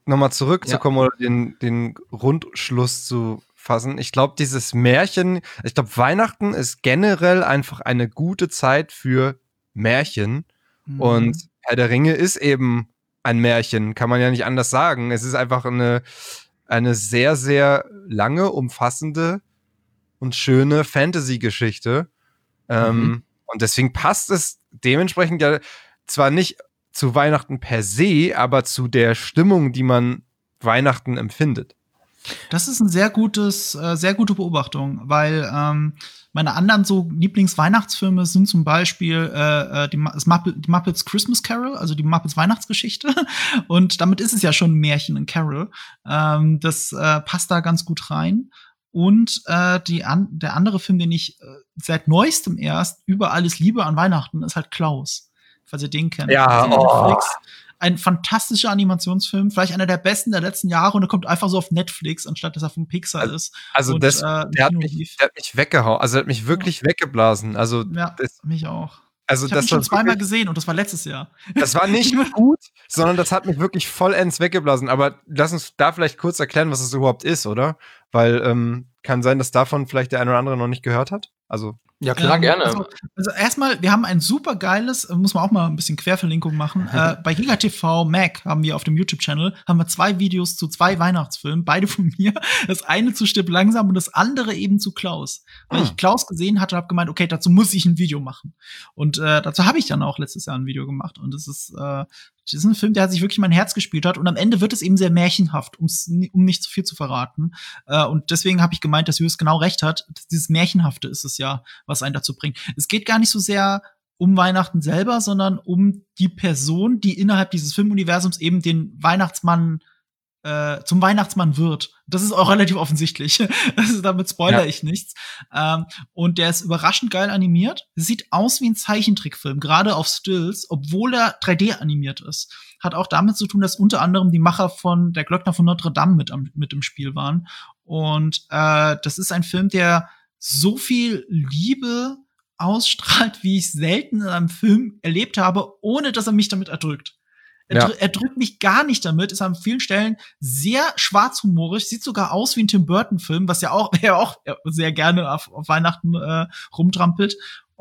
nochmal zurückzukommen ja. oder den, den Rundschluss zu fassen. Ich glaube, dieses Märchen, ich glaube, Weihnachten ist generell einfach eine gute Zeit für Märchen. Mhm. Und Herr der Ringe ist eben ein Märchen, kann man ja nicht anders sagen. Es ist einfach eine, eine sehr, sehr lange, umfassende und schöne Fantasy-Geschichte. Mhm. Ähm, und deswegen passt es dementsprechend ja zwar nicht zu Weihnachten per se, aber zu der Stimmung, die man Weihnachten empfindet. Das ist ein sehr gutes, äh, sehr gute Beobachtung, weil ähm, meine anderen so Lieblingsweihnachtsfilme sind zum Beispiel äh, die, das Muppet, die Muppets Christmas Carol, also die Muppets Weihnachtsgeschichte. Und damit ist es ja schon ein Märchen, ein Carol. Ähm, das äh, passt da ganz gut rein. Und äh, die an, der andere Film, den ich äh, seit neuestem erst über alles liebe an Weihnachten, ist halt Klaus. Falls ihr den kennt. Ja, also oh. Netflix. Ein fantastischer Animationsfilm, vielleicht einer der besten der letzten Jahre und er kommt einfach so auf Netflix, anstatt dass er von Pixar also, ist. Also und, das, äh, der, hat mich, der hat mich weggehauen, also der hat mich wirklich ja. weggeblasen. Also ja, das, mich auch. Also ich habe ihn das schon war zweimal wirklich, gesehen und das war letztes Jahr. Das war nicht gut, sondern das hat mich wirklich vollends weggeblasen. Aber lass uns da vielleicht kurz erklären, was es überhaupt ist, oder? Weil ähm, kann sein, dass davon vielleicht der eine oder andere noch nicht gehört hat. Also ja, klar, ähm, gerne. Also, also erstmal, wir haben ein super geiles, muss man auch mal ein bisschen Querverlinkung machen. äh, bei GigaTV Mac haben wir auf dem YouTube-Channel haben wir zwei Videos zu zwei Weihnachtsfilmen, beide von mir. Das eine zu Stirb langsam und das andere eben zu Klaus. Weil ich Klaus gesehen hatte, habe gemeint, okay, dazu muss ich ein Video machen. Und äh, dazu habe ich dann auch letztes Jahr ein Video gemacht. Und es ist, äh, das ist ein Film, der sich wirklich mein Herz gespielt hat. Und am Ende wird es eben sehr märchenhaft, um's, um nicht zu viel zu verraten. Äh, und deswegen habe ich gemeint, dass Julius genau recht hat. Dieses Märchenhafte ist es ja, was einen dazu bringt. Es geht gar nicht so sehr um Weihnachten selber, sondern um die Person, die innerhalb dieses Filmuniversums eben den Weihnachtsmann äh, zum Weihnachtsmann wird. Das ist auch relativ offensichtlich. Also, damit spoilere ja. ich nichts. Ähm, und der ist überraschend geil animiert. Sieht aus wie ein Zeichentrickfilm, gerade auf Stills, obwohl er drei D animiert ist. Hat auch damit zu tun, dass unter anderem die Macher von Der Glöckner von Notre Dame mit, am, mit im Spiel waren. Und äh, das ist ein Film, der so viel Liebe ausstrahlt, wie ich selten in einem Film erlebt habe, ohne dass er mich damit erdrückt. Er, ja. dr- er drückt mich gar nicht damit, ist an vielen Stellen sehr schwarzhumorig, sieht sogar aus wie ein Tim Burton-Film, was ja auch, er auch sehr gerne auf, auf Weihnachten äh, rumtrampelt.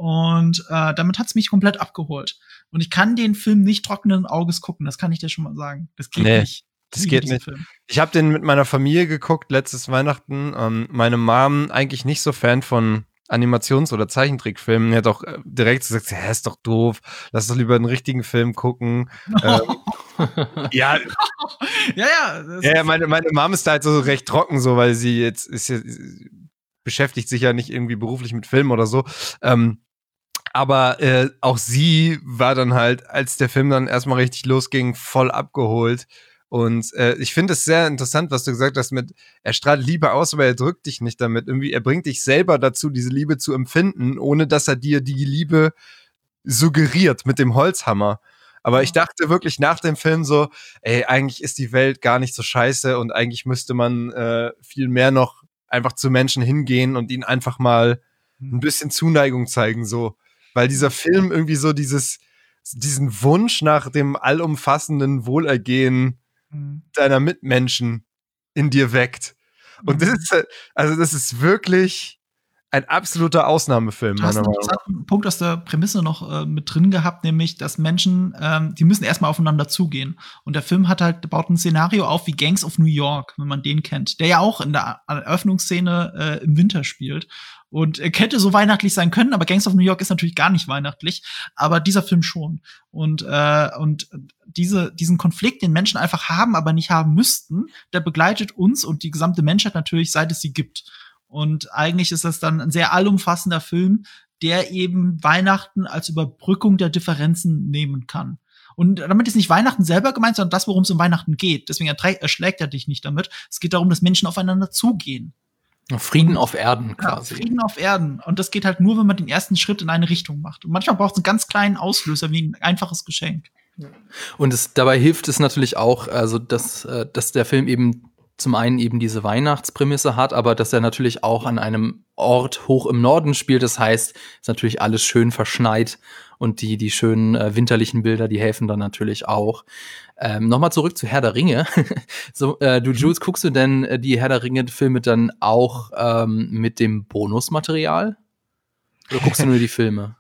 Und äh, damit hat's mich komplett abgeholt. Und ich kann den Film nicht trockenen Auges gucken, das kann ich dir schon mal sagen. Das geht nee. nicht. Das geht nicht. Film. Ich habe den mit meiner Familie geguckt, letztes Weihnachten. Ähm, meine Mom eigentlich nicht so Fan von Animations- oder Zeichentrickfilmen. Die hat auch direkt gesagt, ja, ist doch doof. Lass doch lieber einen richtigen Film gucken. ähm, ja, ja, ja. Ja, ja meine, meine Mom ist da halt so recht trocken, so, weil sie jetzt ist ja, beschäftigt sich ja nicht irgendwie beruflich mit Filmen oder so. Ähm, aber äh, auch sie war dann halt, als der Film dann erstmal richtig losging, voll abgeholt. Und äh, ich finde es sehr interessant, was du gesagt hast mit, er strahlt Liebe aus, aber er drückt dich nicht damit. Irgendwie, er bringt dich selber dazu, diese Liebe zu empfinden, ohne dass er dir die Liebe suggeriert mit dem Holzhammer. Aber ich dachte wirklich nach dem Film so, ey, eigentlich ist die Welt gar nicht so scheiße und eigentlich müsste man äh, viel mehr noch einfach zu Menschen hingehen und ihnen einfach mal ein bisschen Zuneigung zeigen, so. Weil dieser Film irgendwie so dieses, diesen Wunsch nach dem allumfassenden Wohlergehen deiner Mitmenschen in dir weckt. Und das ist, also das ist wirklich ein absoluter Ausnahmefilm, du hast meiner einen Meinung nach. interessanten Punkt aus der Prämisse noch äh, mit drin gehabt, nämlich, dass Menschen, ähm, die müssen erstmal aufeinander zugehen. Und der Film hat halt, baut ein Szenario auf wie Gangs of New York, wenn man den kennt, der ja auch in der Eröffnungsszene äh, im Winter spielt. Und er hätte so weihnachtlich sein können, aber Gangs of New York ist natürlich gar nicht weihnachtlich, aber dieser Film schon. Und äh, und diese diesen Konflikt, den Menschen einfach haben, aber nicht haben müssten, der begleitet uns und die gesamte Menschheit natürlich, seit es sie gibt. Und eigentlich ist das dann ein sehr allumfassender Film, der eben Weihnachten als Überbrückung der Differenzen nehmen kann. Und damit ist nicht Weihnachten selber gemeint, sondern das, worum es um Weihnachten geht. Deswegen erschlägt er dich nicht damit. Es geht darum, dass Menschen aufeinander zugehen. Frieden auf Erden quasi. Ja, Frieden auf Erden. Und das geht halt nur, wenn man den ersten Schritt in eine Richtung macht. Und manchmal braucht es einen ganz kleinen Auslöser, wie ein einfaches Geschenk. Und es, dabei hilft es natürlich auch, also dass, dass der Film eben zum einen eben diese Weihnachtsprämisse hat, aber dass er natürlich auch an einem Ort hoch im Norden spielt. Das heißt, es ist natürlich alles schön verschneit Und die, die schönen äh, winterlichen Bilder, die helfen dann natürlich auch. Ähm, Nochmal zurück zu Herr der Ringe. so, äh, du, Jules, guckst du denn äh, die Herr der Ringe-Filme dann auch ähm, mit dem Bonusmaterial? Oder guckst du nur die Filme?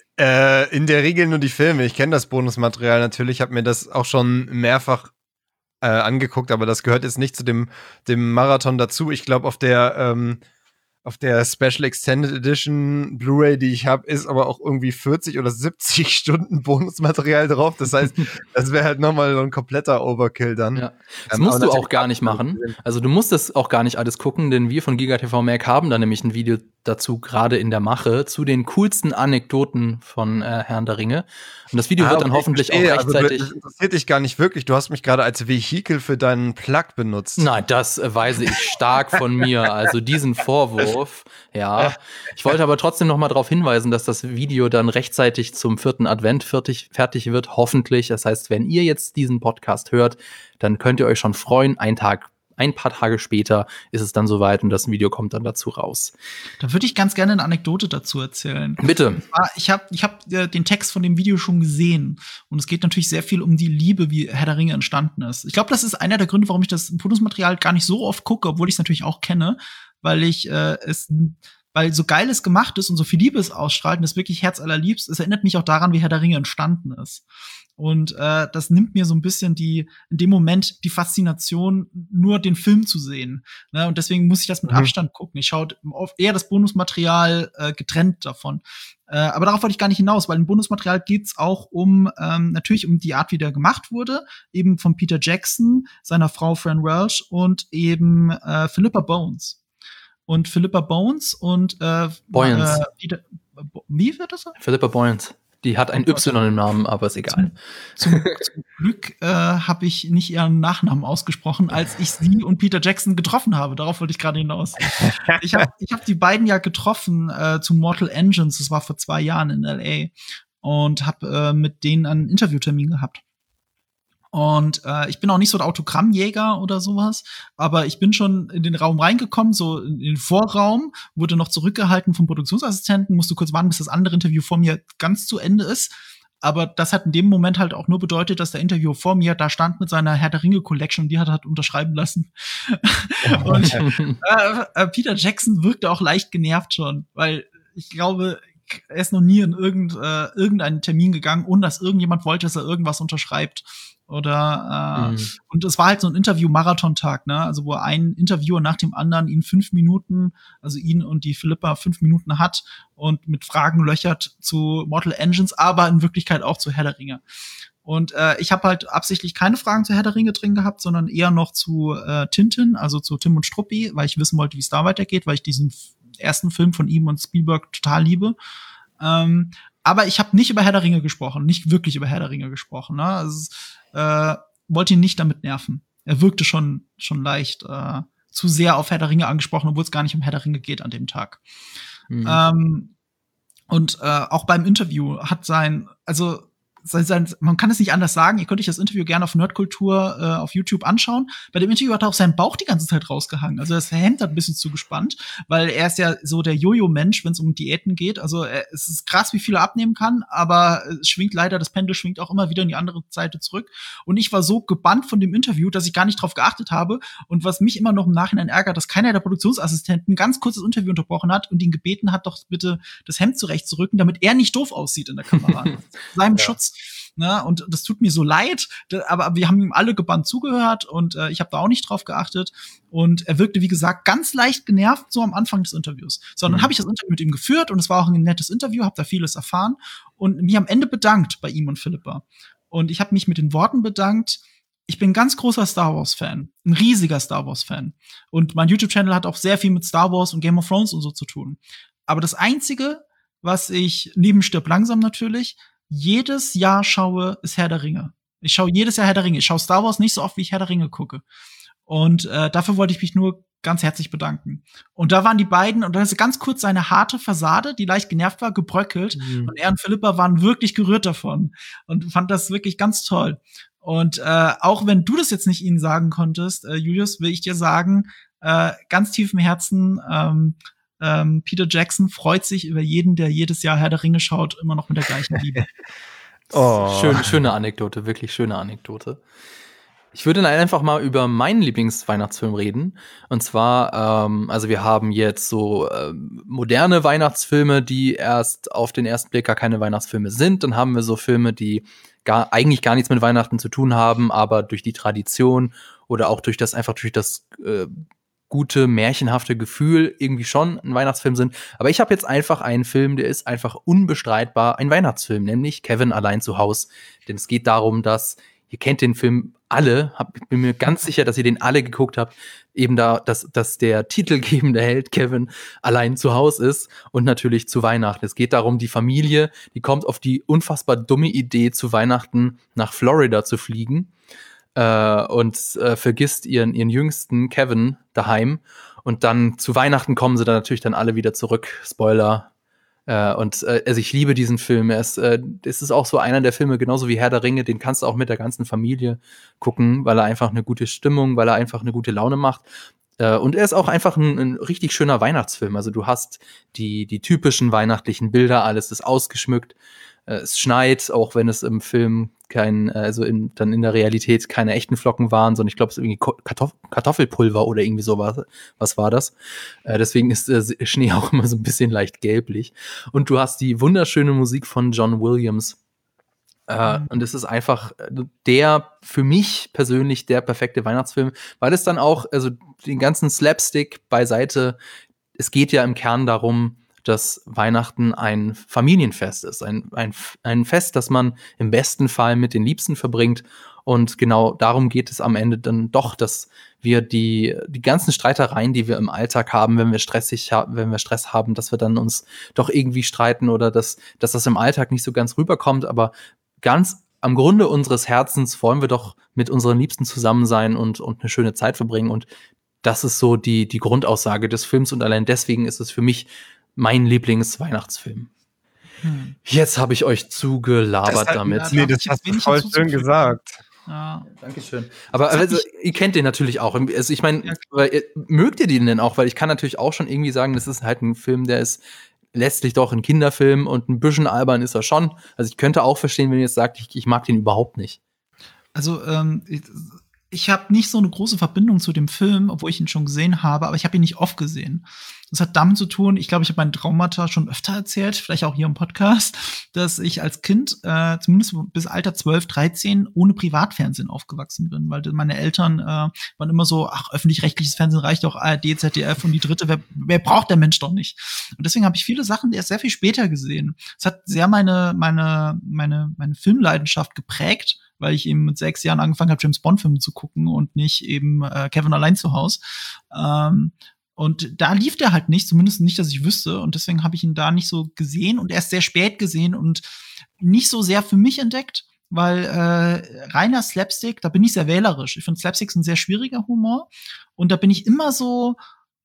Äh, in der Regel nur die Filme. Ich kenne das Bonusmaterial natürlich, habe mir das auch schon mehrfach äh, angeguckt, aber das gehört jetzt nicht zu dem, dem Marathon dazu. Ich glaube, auf der ähm, auf der Special Extended Edition Blu-ray, die ich habe, ist aber auch irgendwie vierzig oder siebzig Stunden Bonusmaterial drauf. Das heißt, das wäre halt nochmal so ein kompletter Overkill dann. Ja. Das Ähm, musst aber du auch natürlich gar nicht machen. Also du musst das auch gar nicht alles gucken, denn wir von GigaTV Mac haben da nämlich ein Video dazu gerade in der Mache zu den coolsten Anekdoten von äh, Herrn der Ringe. Und das Video Ah, wird dann okay, hoffentlich verstehe. auch rechtzeitig. Also, das interessiert dich gar nicht wirklich. Du hast mich gerade als Vehikel für deinen Plug benutzt. Nein, das äh, weise ich stark von mir. Also diesen Vorwurf, ja. Ich wollte aber trotzdem noch mal darauf hinweisen, dass das Video dann rechtzeitig zum vierten Advent fertig, fertig wird, hoffentlich. Das heißt, wenn ihr jetzt diesen Podcast hört, dann könnt ihr euch schon freuen. Ein Tag, ein paar Tage später ist es dann soweit und das Video kommt dann dazu raus. Da würde ich ganz gerne eine Anekdote dazu erzählen. Bitte. Ich habe ich hab, äh, den Text von dem Video schon gesehen. Und es geht natürlich sehr viel um die Liebe, wie Herr der Ringe entstanden ist. Ich glaube, das ist einer der Gründe, warum ich das Bonusmaterial gar nicht so oft gucke, obwohl ich es natürlich auch kenne, weil ich äh, es weil so geil es gemacht ist und so viel Liebe es ausstrahlt und es wirklich herzallerliebst, es erinnert mich auch daran, wie Herr der Ringe entstanden ist. Und äh, das nimmt mir so ein bisschen die, in dem Moment die Faszination, nur den Film zu sehen. Ne? Und deswegen muss ich das mit Mhm. Abstand gucken. Ich schaue oft eher das Bonusmaterial äh, getrennt davon. Äh, aber darauf wollte ich gar nicht hinaus, weil im Bonusmaterial geht's auch um, ähm, natürlich um die Art, wie der gemacht wurde, eben von Peter Jackson, seiner Frau Fran Welsh und eben äh, Philippa Bones. Und Philippa Bones und äh, Boyens. äh, Peter, wie wird das so? Philippa Boyens. Die hat ein Y im Namen, aber ist egal. Zum, zum Glück äh, habe ich nicht ihren Nachnamen ausgesprochen, als ich sie und Peter Jackson getroffen habe. Darauf wollte ich gerade hinaus. Ich habe ich hab die beiden ja getroffen äh, zu Mortal Engines. Das war vor zwei Jahren in L A. Und habe äh, mit denen einen Interviewtermin gehabt. Und äh, ich bin auch nicht so der Autogrammjäger oder sowas, aber ich bin schon in den Raum reingekommen, so in den Vorraum, wurde noch zurückgehalten vom Produktionsassistenten, musste kurz warten, bis das andere Interview vor mir ganz zu Ende ist. Aber das hat in dem Moment halt auch nur bedeutet, dass der Interviewer vor mir da stand mit seiner Herr der Ringe Collection und die hat er halt unterschreiben lassen. Und äh, äh, Peter Jackson wirkte auch leicht genervt schon, weil ich glaube, er ist noch nie in irgend, äh, irgendeinen Termin gegangen, ohne dass irgendjemand wollte, dass er irgendwas unterschreibt. Oder äh, mhm. Und es war halt so ein Interview-Marathon-Tag, ne? Also wo ein Interviewer nach dem anderen ihn fünf Minuten, also ihn und die Philippa fünf Minuten hat und mit Fragen löchert zu Mortal Engines, aber in Wirklichkeit auch zu Herr der Ringe. Und äh, ich habe halt absichtlich keine Fragen zu Herr der Ringe drin gehabt, sondern eher noch zu äh, Tintin, also zu Tim und Struppi, weil ich wissen wollte, wie es da weitergeht, weil ich diesen ersten Film von ihm und Spielberg total liebe. Ähm, aber ich habe nicht über Herr der Ringe gesprochen, nicht wirklich über Herr der Ringe gesprochen. Ne? Also, äh, wollte ihn nicht damit nerven. Er wirkte schon schon leicht äh, zu sehr auf Herr der Ringe angesprochen, obwohl es gar nicht um Herr der Ringe geht an dem Tag. Mhm. Ähm, und äh, auch beim Interview hat sein, also sein, sein, man kann es nicht anders sagen, ihr könnt euch das Interview gerne auf Nerdkultur äh, auf YouTube anschauen. Bei dem Interview hat er auch sein Bauch die ganze Zeit rausgehangen. Also das Hemd hat ein bisschen zugespannt, weil er ist ja so der Jojo-Mensch, wenn es um Diäten geht. Also er, es ist krass, wie viel er abnehmen kann, aber es schwingt leider, das Pendel schwingt auch immer wieder in die andere Seite zurück. Und ich war so gebannt von dem Interview, dass ich gar nicht drauf geachtet habe. Und was mich immer noch im Nachhinein ärgert, dass keiner der Produktionsassistenten ganz kurz das Interview unterbrochen hat und ihn gebeten hat, doch bitte das Hemd zurechtzurücken, damit er nicht doof aussieht in der Kamera. Seinem ja. Schutz. Ne, und das tut mir so leid, aber wir haben ihm alle gebannt zugehört und äh, ich habe da auch nicht drauf geachtet. Und er wirkte, wie gesagt, ganz leicht genervt so am Anfang des Interviews. So, dann mhm. habe ich das Interview mit ihm geführt und es war auch ein nettes Interview, habe da vieles erfahren und mich am Ende bedankt bei ihm und Philippa. Und ich habe mich mit den Worten bedankt: Ich bin ein ganz großer Star Wars-Fan, ein riesiger Star Wars-Fan. Und mein YouTube-Channel hat auch sehr viel mit Star Wars und Game of Thrones und so zu tun. Aber das Einzige, was ich neben Stirb langsam natürlich jedes Jahr schaue, ist Herr der Ringe. Ich schaue jedes Jahr Herr der Ringe. Ich schaue Star Wars nicht so oft, wie ich Herr der Ringe gucke. Und äh, dafür wollte ich mich nur ganz herzlich bedanken. Und da waren die beiden, und dann ist ganz kurz seine harte Fassade, die leicht genervt war, gebröckelt. Mhm. Und er und Philippa waren wirklich gerührt davon und fand das wirklich ganz toll. Und äh, auch wenn du das jetzt nicht ihnen sagen konntest, äh, Julius, will ich dir sagen, äh, ganz tief im Herzen, ähm, ähm, Peter Jackson freut sich über jeden, der jedes Jahr Herr der Ringe schaut, immer noch mit der gleichen Liebe. Oh. Schön, schöne Anekdote, wirklich schöne Anekdote. Ich würde dann einfach mal über meinen Lieblingsweihnachtsfilm reden. Und zwar, ähm, also wir haben jetzt so ähm, moderne Weihnachtsfilme, die erst auf den ersten Blick gar keine Weihnachtsfilme sind. Dann haben wir so Filme, die gar, eigentlich gar nichts mit Weihnachten zu tun haben, aber durch die Tradition oder auch durch das, einfach durch das äh, gute, märchenhafte Gefühl irgendwie schon ein Weihnachtsfilm sind. Aber ich habe jetzt einfach einen Film, der ist einfach unbestreitbar ein Weihnachtsfilm, nämlich Kevin allein zu Haus. Denn es geht darum, dass ihr kennt den Film alle, hab, bin mir ganz sicher, dass ihr den alle geguckt habt, eben da, dass, dass der titelgebende Held Kevin allein zu Hause ist und natürlich zu Weihnachten. Es geht darum, die Familie, die kommt auf die unfassbar dumme Idee, zu Weihnachten nach Florida zu fliegen äh, und äh, vergisst ihren, ihren jüngsten Kevin daheim. Und dann zu Weihnachten kommen sie dann natürlich dann alle wieder zurück. Spoiler. Äh, und äh, also ich liebe diesen Film. Er ist, äh, es ist auch so einer der Filme, genauso wie Herr der Ringe, den kannst du auch mit der ganzen Familie gucken, weil er einfach eine gute Stimmung, weil er einfach eine gute Laune macht. Äh, und er ist auch einfach ein, ein richtig schöner Weihnachtsfilm. Also du hast die, die typischen weihnachtlichen Bilder, alles ist ausgeschmückt. Äh, es schneit, auch wenn es im Film kein, also in, dann in der Realität keine echten Flocken waren, sondern ich glaube, es ist irgendwie Kartoff- Kartoffelpulver oder irgendwie sowas. Was war das? Äh, deswegen ist äh, Schnee auch immer so ein bisschen leicht gelblich. Und du hast die wunderschöne Musik von John Williams. Äh, mhm. Und es ist einfach der, für mich persönlich, der perfekte Weihnachtsfilm, weil es dann auch, also den ganzen Slapstick beiseite, es geht ja im Kern darum, dass Weihnachten ein Familienfest ist. Ein, ein, ein Fest, das man im besten Fall mit den Liebsten verbringt. Und genau darum geht es am Ende dann doch, dass wir die, die ganzen Streitereien, die wir im Alltag haben, wenn wir stressig haben, wenn wir Stress haben, dass wir dann uns doch irgendwie streiten oder dass, dass das im Alltag nicht so ganz rüberkommt. Aber ganz am Grunde unseres Herzens wollen wir doch mit unseren Liebsten zusammen sein und, und eine schöne Zeit verbringen. Und das ist so die, die Grundaussage des Films. Und allein deswegen ist es für mich mein Lieblingsweihnachtsfilm. Hm. Jetzt habe ich euch zugelabert das damit. Ja, nee, das hast du voll schön gesagt. Ja. Dankeschön. Aber also, ihr kennt den natürlich auch. Also ich meine, ja. mögt ihr den denn auch? Weil ich kann natürlich auch schon irgendwie sagen, das ist halt ein Film, der ist letztlich doch ein Kinderfilm und ein bisschen albern ist er schon. Also ich könnte auch verstehen, wenn ihr jetzt sagt, ich, ich mag den überhaupt nicht. Also ähm, ich, ich habe nicht so eine große Verbindung zu dem Film, obwohl ich ihn schon gesehen habe, aber ich habe ihn nicht oft gesehen. Das hat damit zu tun, ich glaube, ich habe mein Traumata schon öfter erzählt, vielleicht auch hier im Podcast, dass ich als Kind, äh, zumindest bis Alter zwölf, dreizehn, ohne Privatfernsehen aufgewachsen bin, weil meine Eltern äh, waren immer so, ach, öffentlich-rechtliches Fernsehen reicht doch, A R D, Z D F und die dritte, wer, wer braucht der Mensch doch nicht? Und deswegen habe ich viele Sachen erst sehr viel später gesehen. Es hat sehr meine, meine, meine, meine Filmleidenschaft geprägt, weil ich eben mit sechs Jahren angefangen habe, James-Bond-Filme zu gucken und nicht eben äh, Kevin allein zu Haus. Ähm, und da lief der halt nicht, zumindest nicht, dass ich wüsste. Und deswegen habe ich ihn da nicht so gesehen und erst sehr spät gesehen und nicht so sehr für mich entdeckt, weil äh, reiner Slapstick, da bin ich sehr wählerisch. Ich finde Slapstick ist ein sehr schwieriger Humor und da bin ich immer so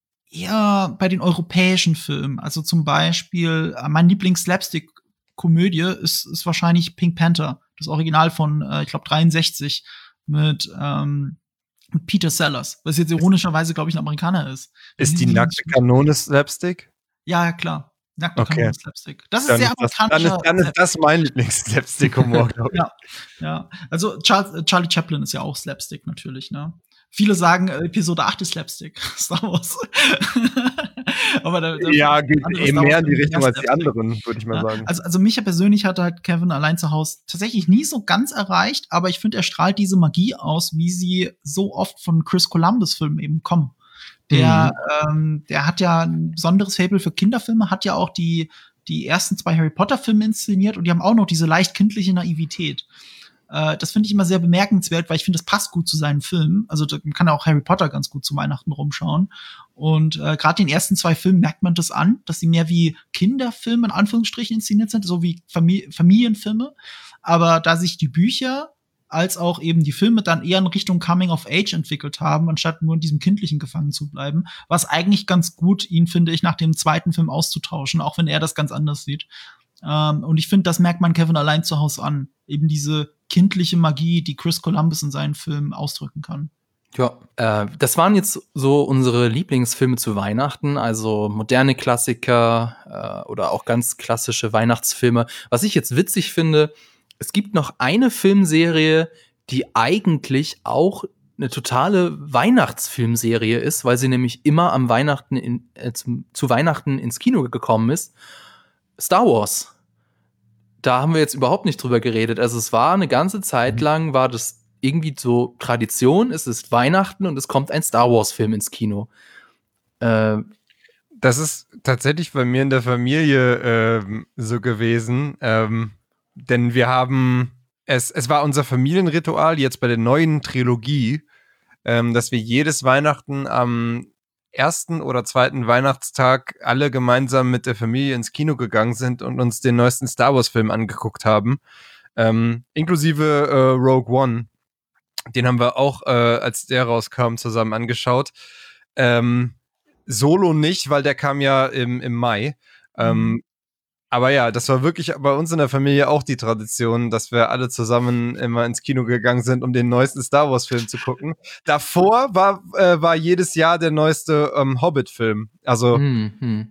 eher bei den europäischen Filmen. Also zum Beispiel äh, mein Lieblings-Slapstick Komödie ist, ist wahrscheinlich Pink Panther, das Original von, äh, ich glaube, dreiundsechzig mit, ähm, mit Peter Sellers, was jetzt ironischerweise, glaube ich, ein Amerikaner ist. Ist die nackte Kanone Slapstick? Ja, klar. Nackte okay. Kanone Slapstick. Das ist dann sehr das, amerikanischer. Dann ist, dann ist das mein Lieblings-Slapstick-Humor, glaube ich. Ja, ja. Also Charles, Charlie Chaplin ist ja auch Slapstick natürlich, ne? Viele sagen, äh, Episode acht ist Slapstick, Star Wars. Aber da, da ja, geht eben mehr in die Richtung als die anderen, würde ich mal ja, sagen. Also, also mich persönlich hat halt Kevin allein zu Hause tatsächlich nie so ganz erreicht, aber ich finde, er strahlt diese Magie aus, wie sie so oft von Chris Columbus-Filmen eben kommen. Der, mhm. ähm, der hat ja ein besonderes Faible für Kinderfilme, hat ja auch die, die ersten zwei Harry Potter-Filme inszeniert und die haben auch noch diese leicht kindliche Naivität. Äh, das finde ich immer sehr bemerkenswert, weil ich finde, das passt gut zu seinen Filmen. Also da kann auch Harry Potter ganz gut zu Weihnachten rumschauen. Und äh, gerade den ersten zwei Filmen merkt man das an, dass sie mehr wie Kinderfilme in Anführungsstrichen inszeniert sind, so wie Famili- Familienfilme. Aber da sich die Bücher als auch eben die Filme dann eher in Richtung Coming of Age entwickelt haben, anstatt nur in diesem Kindlichen gefangen zu bleiben, was eigentlich ganz gut, ihn, finde ich, nach dem zweiten Film auszutauschen, auch wenn er das ganz anders sieht. Ähm, und ich finde, das merkt man Kevin allein zu Hause an. Eben diese kindliche Magie, die Chris Columbus in seinen Filmen ausdrücken kann. Ja, äh, das waren jetzt so unsere Lieblingsfilme zu Weihnachten, also moderne Klassiker äh, oder auch ganz klassische Weihnachtsfilme. Was ich jetzt witzig finde, es gibt noch eine Filmserie, die eigentlich auch eine totale Weihnachtsfilmserie ist, weil sie nämlich immer am Weihnachten in, äh, zum, zu Weihnachten ins Kino gekommen ist. Star Wars. Da haben wir jetzt überhaupt nicht drüber geredet. Also es war eine ganze Zeit lang, war das irgendwie so Tradition, es ist Weihnachten und es kommt ein Star Wars-Film ins Kino. Äh, das ist tatsächlich bei mir in der Familie ähm, so gewesen, ähm, denn wir haben, es, es war unser Familienritual jetzt bei der neuen Trilogie, ähm, dass wir jedes Weihnachten am ersten oder zweiten Weihnachtstag alle gemeinsam mit der Familie ins Kino gegangen sind und uns den neuesten Star Wars-Film angeguckt haben, ähm, inklusive äh, Rogue One. Den haben wir auch, äh, als der rauskam, zusammen angeschaut. Ähm, Solo nicht, weil der kam ja im, im Mai. Ähm, mhm. Aber ja, das war wirklich bei uns in der Familie auch die Tradition, dass wir alle zusammen immer ins Kino gegangen sind, um den neuesten Star Wars-Film zu gucken. Davor war, äh, war jedes Jahr der neueste ähm, Hobbit-Film. Also mhm.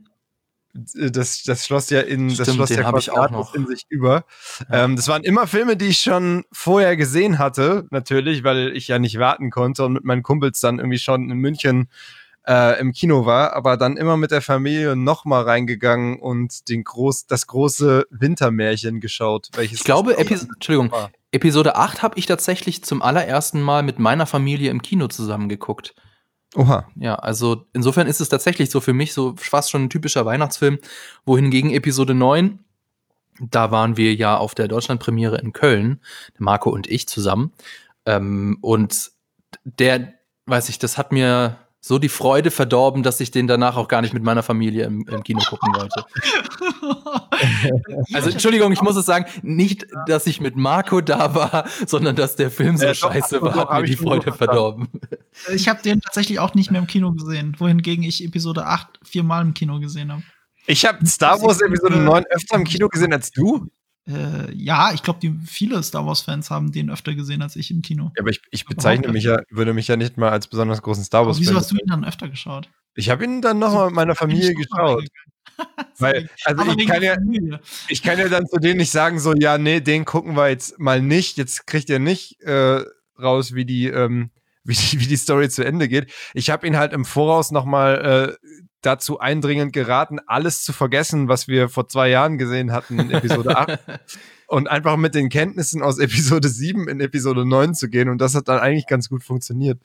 Das, das schloss ja in Stimmt, das schloss den ja habe ich auch noch in sich über. Ja. Ähm, das waren immer Filme, die ich schon vorher gesehen hatte, natürlich, weil ich ja nicht warten konnte und mit meinen Kumpels dann irgendwie schon in München äh, im Kino war, aber dann immer mit der Familie noch mal reingegangen und den groß, das große Wintermärchen geschaut. Welches ich glaube, Epis- Entschuldigung, war. Episode acht habe ich tatsächlich zum allerersten Mal mit meiner Familie im Kino zusammengeguckt. Oha. Ja, also insofern ist es tatsächlich so für mich so fast schon ein typischer Weihnachtsfilm, wohingegen Episode neun, da waren wir ja auf der Deutschlandpremiere in Köln, Marco und ich zusammen, ähm, und der, weiß ich, das hat mir so die Freude verdorben, dass ich den danach auch gar nicht mit meiner Familie im, im Kino gucken wollte. Also Entschuldigung, ich muss es sagen, nicht, dass ich mit Marco da war, sondern dass der Film so äh, scheiße doch, war, doch, hat mir die Freude verdorben. Ich habe den tatsächlich auch nicht mehr im Kino gesehen, wohingegen ich Episode acht viermal im Kino gesehen habe. Ich habe Star Wars Episode neun öfter im Kino gesehen als du. Äh, ja, ich glaube, die viele Star Wars-Fans haben den öfter gesehen als ich im Kino. Ja, aber ich, ich bezeichne mich ja, würde mich ja nicht mal als besonders großen Star Wars-Fan. Wieso hast du ihn dann öfter geschaut? Ich habe ihn dann nochmal mit meiner Familie geschaut. Weil, also ich kann, ja, ich kann ja dann zu denen nicht sagen, so, ja, nee, den gucken wir jetzt mal nicht. Jetzt kriegt ihr nicht äh, raus, wie die, ähm, wie die, wie die Story zu Ende geht. Ich habe ihn halt im Voraus nochmal äh, dazu eindringend geraten, alles zu vergessen, was wir vor zwei Jahren gesehen hatten in Episode acht. Und einfach mit den Kenntnissen aus Episode sieben in Episode neun zu gehen. Und das hat dann eigentlich ganz gut funktioniert.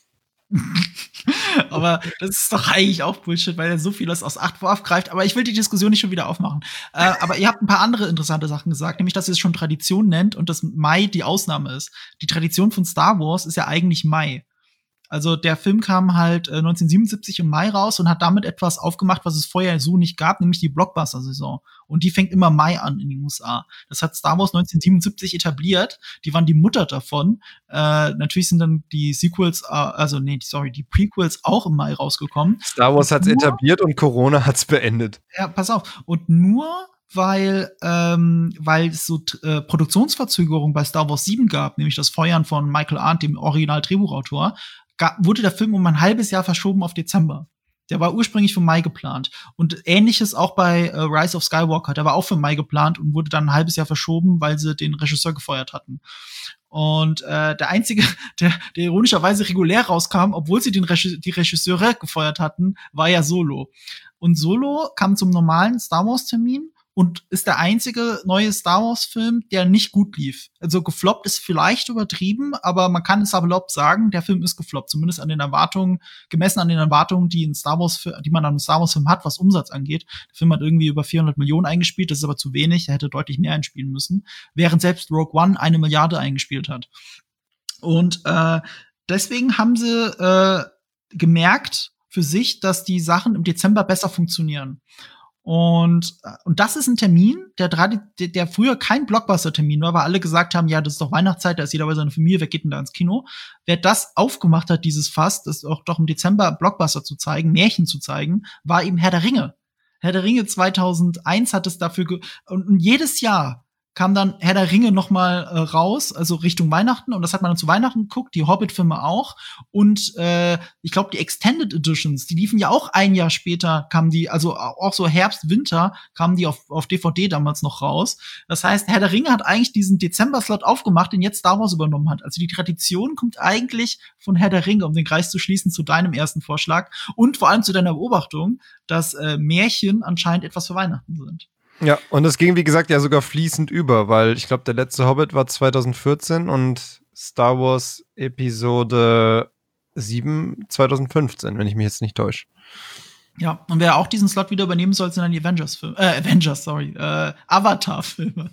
Aber das ist doch eigentlich auch Bullshit, weil er so vieles aus acht aufgreift. Aber ich will die Diskussion nicht schon wieder aufmachen. Äh, aber ihr habt ein paar andere interessante Sachen gesagt, nämlich, dass ihr es schon Tradition nennt und dass Mai die Ausnahme ist. Die Tradition von Star Wars ist ja eigentlich Mai. Also der Film kam halt äh, neunzehnhundertsiebenundsiebzig im Mai raus und hat damit etwas aufgemacht, was es vorher so nicht gab, nämlich die Blockbuster-Saison. Und die fängt immer Mai an in den U S A. Das hat Star Wars neunzehnhundertsiebenundsiebzig etabliert. Die waren die Mutter davon. Äh, natürlich sind dann die Sequels, äh, also nee, sorry, die Prequels auch im Mai rausgekommen. Star Wars hat's etabliert und Corona hat's beendet. Ja, pass auf. Und nur weil ähm, weil es so äh, Produktionsverzögerungen bei Star Wars sieben gab, nämlich das Feuern von Michael Arndt, dem Original-Drehbuchautor, wurde der Film um ein halbes Jahr verschoben auf Dezember. Der war ursprünglich für Mai geplant. Und ähnliches auch bei äh, Rise of Skywalker. Der war auch für Mai geplant und wurde dann ein halbes Jahr verschoben, weil sie den Regisseur gefeuert hatten. Und äh, der einzige, der, der ironischerweise regulär rauskam, obwohl sie den Regis- die Regisseure gefeuert hatten, war ja Solo. Und Solo kam zum normalen Star Wars-Termin und ist der einzige neue Star Wars-Film, der nicht gut lief. Also gefloppt ist vielleicht übertrieben, aber man kann es aber salopp sagen, der Film ist gefloppt. Zumindest an den Erwartungen, gemessen an den Erwartungen, die in Star Wars, die man an einem Star Wars-Film hat, was Umsatz angeht. Der Film hat irgendwie über vierhundert Millionen eingespielt, das ist aber zu wenig, er hätte deutlich mehr einspielen müssen. Während selbst Rogue One eine Milliarde eingespielt hat. Und äh, deswegen haben sie äh, gemerkt für sich, dass die Sachen im Dezember besser funktionieren. Und, und das ist ein Termin, der, der, der früher kein Blockbuster-Termin war, weil alle gesagt haben, ja, das ist doch Weihnachtszeit, da ist jeder bei seiner Familie, wer geht denn da ins Kino? Wer das aufgemacht hat, dieses Fass, das auch doch im Dezember Blockbuster zu zeigen, Märchen zu zeigen, war eben Herr der Ringe. Herr der Ringe zweitausendeins hat es dafür ge- und, und jedes Jahr kam dann Herr der Ringe noch mal äh, raus, also Richtung Weihnachten. Und das hat man dann zu Weihnachten geguckt, die Hobbit-Filme auch. Und äh, ich glaube, die Extended Editions, die liefen ja auch ein Jahr später, kamen die, also auch so Herbst, Winter, kamen die auf, auf D V D damals noch raus. Das heißt, Herr der Ringe hat eigentlich diesen Dezember-Slot aufgemacht, den jetzt Star Wars übernommen hat. Also die Tradition kommt eigentlich von Herr der Ringe, um den Kreis zu schließen zu deinem ersten Vorschlag. Und vor allem zu deiner Beobachtung, dass äh, Märchen anscheinend etwas für Weihnachten sind. Ja, und es ging, wie gesagt, ja sogar fließend über, weil ich glaube, der letzte Hobbit war zwanzig vierzehn und Star Wars Episode sieben zwanzig fünfzehn, wenn ich mich jetzt nicht täusche. Ja, und wer auch diesen Slot wieder übernehmen soll, sind dann die Avengers-Filme. Äh, Avengers, sorry. Äh, Avatar-Filme.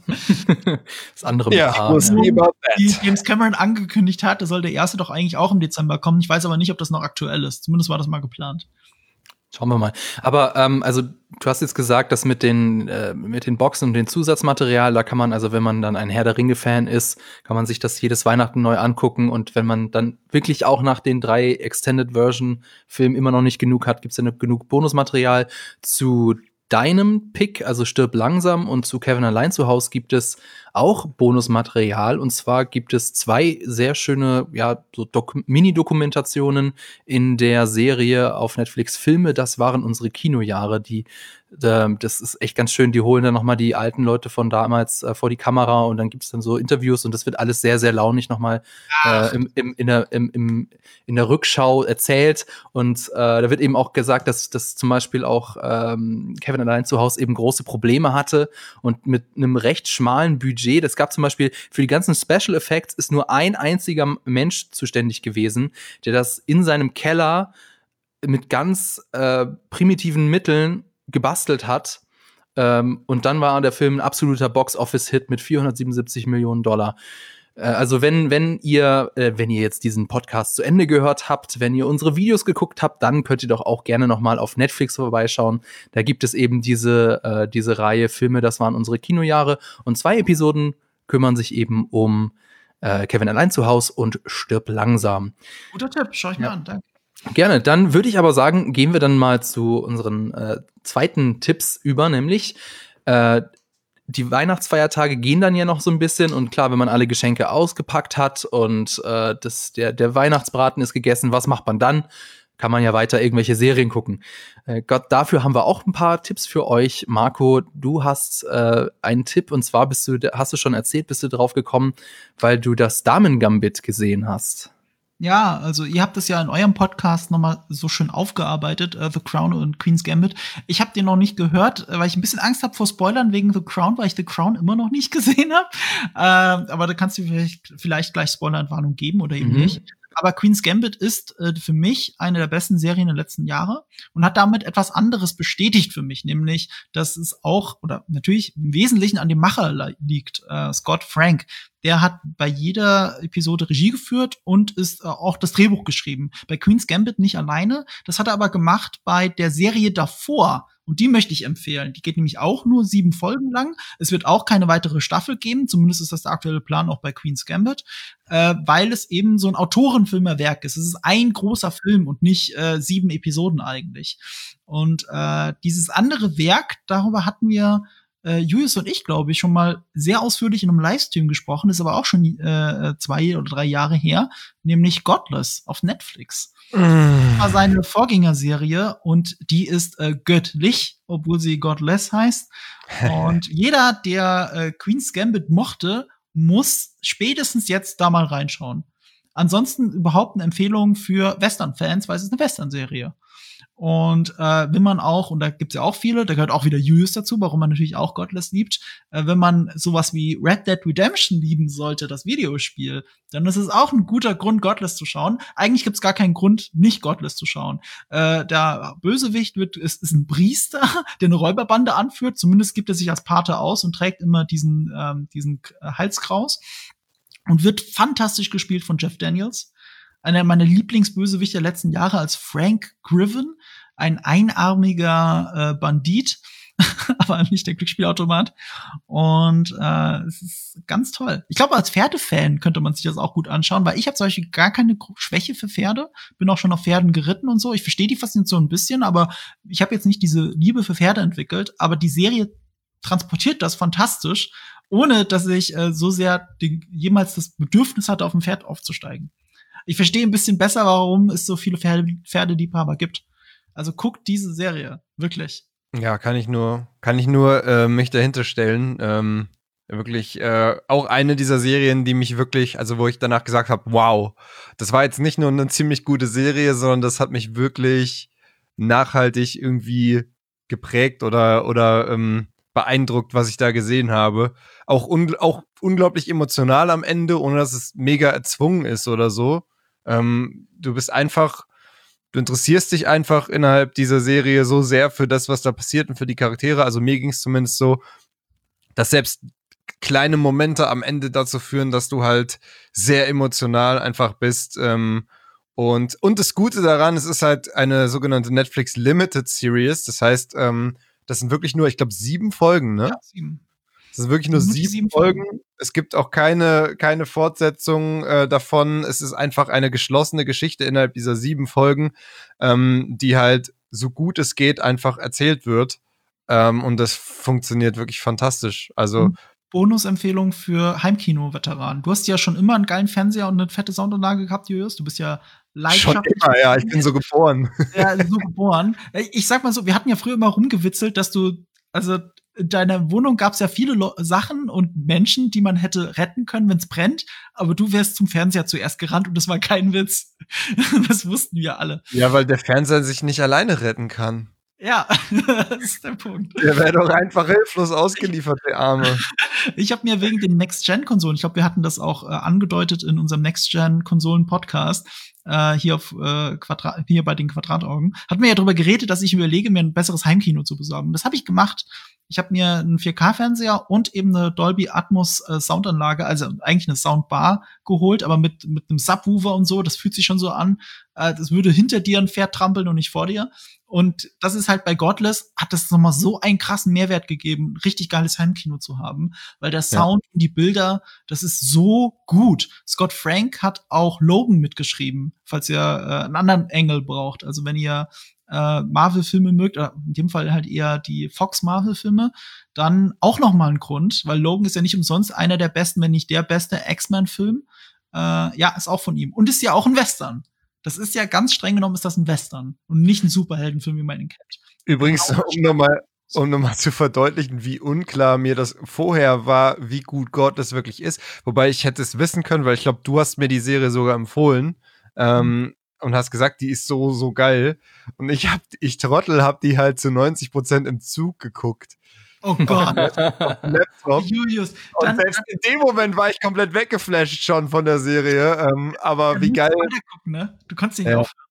Das andere ja, Paar, muss ja. lieber Die James Cameron angekündigt hat, da soll der erste doch eigentlich auch im Dezember kommen. Ich weiß aber nicht, ob das noch aktuell ist. Zumindest war das mal geplant. Schauen wir mal. Aber ähm, also du hast jetzt gesagt, dass mit den äh, mit den Boxen und dem Zusatzmaterial, da kann man, also wenn man dann ein Herr der Ringe-Fan ist, kann man sich das jedes Weihnachten neu angucken. Und wenn man dann wirklich auch nach den drei Extended-Version-Filmen immer noch nicht genug hat, gibt's ja noch genug Bonusmaterial. Zu deinem Pick, also Stirb langsam, und zu Kevin allein zu Haus gibt es auch Bonusmaterial. Und zwar gibt es zwei sehr schöne, ja, so Dok- Mini-Dokumentationen in der Serie auf Netflix Filme. Das waren unsere Kinojahre, die äh, das ist echt ganz schön. Die holen dann noch mal die alten Leute von damals äh, vor die Kamera und dann gibt's dann so Interviews und das wird alles sehr, sehr launig noch mal äh, im, im, in, der, im, im, in der Rückschau erzählt. Und äh, da wird eben auch gesagt, dass, dass zum Beispiel auch ähm, Kevin allein zu Hause eben große Probleme hatte und mit einem recht schmalen Budget. Das gab zum Beispiel für die ganzen Special Effects ist nur ein einziger Mensch zuständig gewesen, der das in seinem Keller mit ganz äh, primitiven Mitteln gebastelt hat. Ähm, und dann war der Film ein absoluter Box-Office-Hit mit vierhundertsiebenundsiebzig Millionen Dollar. Äh, also wenn, wenn ihr, äh, wenn ihr jetzt diesen Podcast zu Ende gehört habt, wenn ihr unsere Videos geguckt habt, dann könnt ihr doch auch gerne noch mal auf Netflix vorbeischauen. Da gibt es eben diese, äh, diese Reihe Filme, das waren unsere Kinojahre. Und zwei Episoden kümmern sich eben um äh, Kevin allein zu Haus und Stirb langsam. Guter Tipp, schau ich mir Ja. an, danke. Gerne, dann würde ich aber sagen, gehen wir dann mal zu unseren äh, zweiten Tipps über, nämlich äh, die Weihnachtsfeiertage gehen dann ja noch so ein bisschen und klar, wenn man alle Geschenke ausgepackt hat und äh, das, der, der Weihnachtsbraten ist gegessen, was macht man dann? Kann man ja weiter irgendwelche Serien gucken. Äh, Gott, dafür haben wir auch ein paar Tipps für euch. Marco, du hast äh, einen Tipp und zwar bist du, hast du schon erzählt, bist du drauf gekommen, weil du das Damen-Gambit gesehen hast. Ja, also ihr habt das ja in eurem Podcast noch mal so schön aufgearbeitet, uh, The Crown und Queen's Gambit. Ich habe den noch nicht gehört, weil ich ein bisschen Angst habe vor Spoilern wegen The Crown, weil ich The Crown immer noch nicht gesehen habe. Äh, aber da kannst du vielleicht, vielleicht gleich Spoilerwarnung geben oder eben Mhm. nicht. Aber Queen's Gambit ist äh, für mich eine der besten Serien der letzten Jahre und hat damit etwas anderes bestätigt für mich, nämlich, dass es auch, oder natürlich im Wesentlichen an dem Macher li- liegt, äh, Scott Frank. Der hat bei jeder Episode Regie geführt und ist äh, auch das Drehbuch geschrieben. Bei Queen's Gambit nicht alleine. Das hat er aber gemacht bei der Serie davor. Und die möchte ich empfehlen. Die geht nämlich auch nur sieben Folgen lang. Es wird auch keine weitere Staffel geben. Zumindest ist das der aktuelle Plan auch bei Queen's Gambit. Äh, weil es eben so ein Autorenfilmerwerk ist. Es ist ein großer Film und nicht äh, sieben Episoden eigentlich. Und äh, dieses andere Werk, darüber hatten wir äh, Julius und ich, glaube ich, schon mal sehr ausführlich in einem Livestream gesprochen, ist aber auch schon äh, zwei oder drei Jahre her, nämlich Godless auf Netflix. Das war seine Vorgängerserie und die ist äh, göttlich, obwohl sie Godless heißt. Und jeder, der äh, Queen's Gambit mochte, muss spätestens jetzt da mal reinschauen. Ansonsten überhaupt eine Empfehlung für Western-Fans, weil es ist eine Western-Serie. Und äh, wenn man auch, und da gibt's ja auch viele, da gehört auch wieder Julius dazu, warum man natürlich auch Godless liebt, äh, wenn man sowas wie Red Dead Redemption lieben sollte, das Videospiel, dann ist es auch ein guter Grund, Godless zu schauen. Eigentlich gibt's gar keinen Grund, nicht Godless zu schauen. Äh, der Bösewicht wird, ist, ist ein Priester, der eine Räuberbande anführt, zumindest gibt er sich als Pate aus und trägt immer diesen, ähm, diesen Halskraus und wird fantastisch gespielt von Jeff Daniels. Einer meiner Lieblingsbösewichte der letzten Jahre als Frank Griven, ein einarmiger äh, Bandit, aber nicht der Glücksspielautomat. Und äh, es ist ganz toll. Ich glaube, als Pferdefan könnte man sich das auch gut anschauen, weil ich habe zum Beispiel gar keine Schwäche für Pferde. Bin auch schon auf Pferden geritten und so. Ich verstehe die Faszination ein bisschen, aber ich habe jetzt nicht diese Liebe für Pferde entwickelt. Aber die Serie transportiert das fantastisch, ohne dass ich äh, so sehr den, jemals das Bedürfnis hatte, auf dem Pferd aufzusteigen. Ich verstehe ein bisschen besser, warum es so viele Pferde, Pferdeliebhaber gibt. Also guckt diese Serie, wirklich. Ja, kann ich nur, kann ich nur äh, mich dahinter stellen. Ähm, wirklich äh, auch eine dieser Serien, die mich wirklich, also wo ich danach gesagt habe, wow, das war jetzt nicht nur eine ziemlich gute Serie, sondern das hat mich wirklich nachhaltig irgendwie geprägt oder oder ähm, beeindruckt, was ich da gesehen habe. Auch, un- auch unglaublich emotional am Ende, ohne dass es mega erzwungen ist oder so. Ähm, du bist einfach Du interessierst dich einfach innerhalb dieser Serie so sehr für das, was da passiert und für die Charaktere. Also mir ging es zumindest so, dass selbst kleine Momente am Ende dazu führen, dass du halt sehr emotional einfach bist. Ähm, und, und das Gute daran, es ist halt eine sogenannte Netflix Limited Series. Das heißt, ähm, das sind wirklich nur, ich glaube, sieben Folgen, ne? Ja, sieben. Es sind wirklich nur, Nur die sieben, sieben Folgen. Folgen. Es gibt auch keine, keine Fortsetzung äh, davon. Es ist einfach eine geschlossene Geschichte innerhalb dieser sieben Folgen, ähm, die halt so gut es geht einfach erzählt wird. Ähm, und das funktioniert wirklich fantastisch. Also Und Bonusempfehlung für Heimkino-Veteranen. Du hast ja schon immer einen geilen Fernseher und eine fette Soundanlage gehabt, Julius. Du bist ja schon leidenschaftlich. immer, ja, ich bin so geboren. Ja, so geboren. Ich sag mal so, wir hatten ja früher immer rumgewitzelt, dass du, also in deiner Wohnung gab es ja viele Lo- Sachen und Menschen, die man hätte retten können, wenn es brennt, aber du wärst zum Fernseher zuerst gerannt und das war kein Witz. Das wussten wir alle. Ja, weil der Fernseher sich nicht alleine retten kann. Ja, das ist der Punkt. Der wäre doch einfach hilflos ausgeliefert, der Arme. Ich habe mir wegen den Next-Gen-Konsolen, ich glaube, wir hatten das auch äh, angedeutet in unserem Next-Gen-Konsolen-Podcast, äh, hier auf äh, Quadrat, hier bei den Quadrataugen, hatten wir ja darüber geredet, dass ich überlege, mir ein besseres Heimkino zu besorgen. Das habe ich gemacht. Ich habe mir einen vier K-Fernseher und eben eine Dolby Atmos äh, Soundanlage, also eigentlich eine Soundbar geholt, aber mit mit einem Subwoofer und so. Das fühlt sich schon so an, äh, das würde hinter dir ein Pferd trampeln und nicht vor dir. Und das ist halt bei Godless, hat das nochmal so einen krassen Mehrwert gegeben, richtig geiles Heimkino zu haben, weil der Sound ja. und die Bilder, das ist so gut. Scott Frank hat auch Logan mitgeschrieben, falls ihr äh, einen anderen Engel braucht. Also wenn ihr äh, Marvel-Filme mögt, oder in dem Fall halt eher die Fox-Marvel-Filme, dann auch noch mal ein Grund, weil Logan ist ja nicht umsonst einer der besten, wenn nicht der beste X-Men-Film. Äh, ja, ist auch von ihm. Und ist ja auch ein Western. Das ist ja ganz streng genommen ist das ein Western und nicht ein Superheldenfilm, wie man ihn kennt. Übrigens, genau. um nochmal um nochmal zu verdeutlichen, wie unklar mir das vorher war, wie gut God das wirklich ist. Wobei ich hätte es wissen können, weil ich glaube, du hast mir die Serie sogar empfohlen ähm, mhm. und hast gesagt, die ist so, so geil. Und ich hab, ich Trottel, hab die halt zu neunzig Prozent im Zug geguckt. Oh Gott. Laptop. Julius. Und selbst in dem Moment war ich komplett weggeflasht schon von der Serie. Ähm, aber ja, wie geil. Gucken, ne? Du konntest nicht ja. aufhören.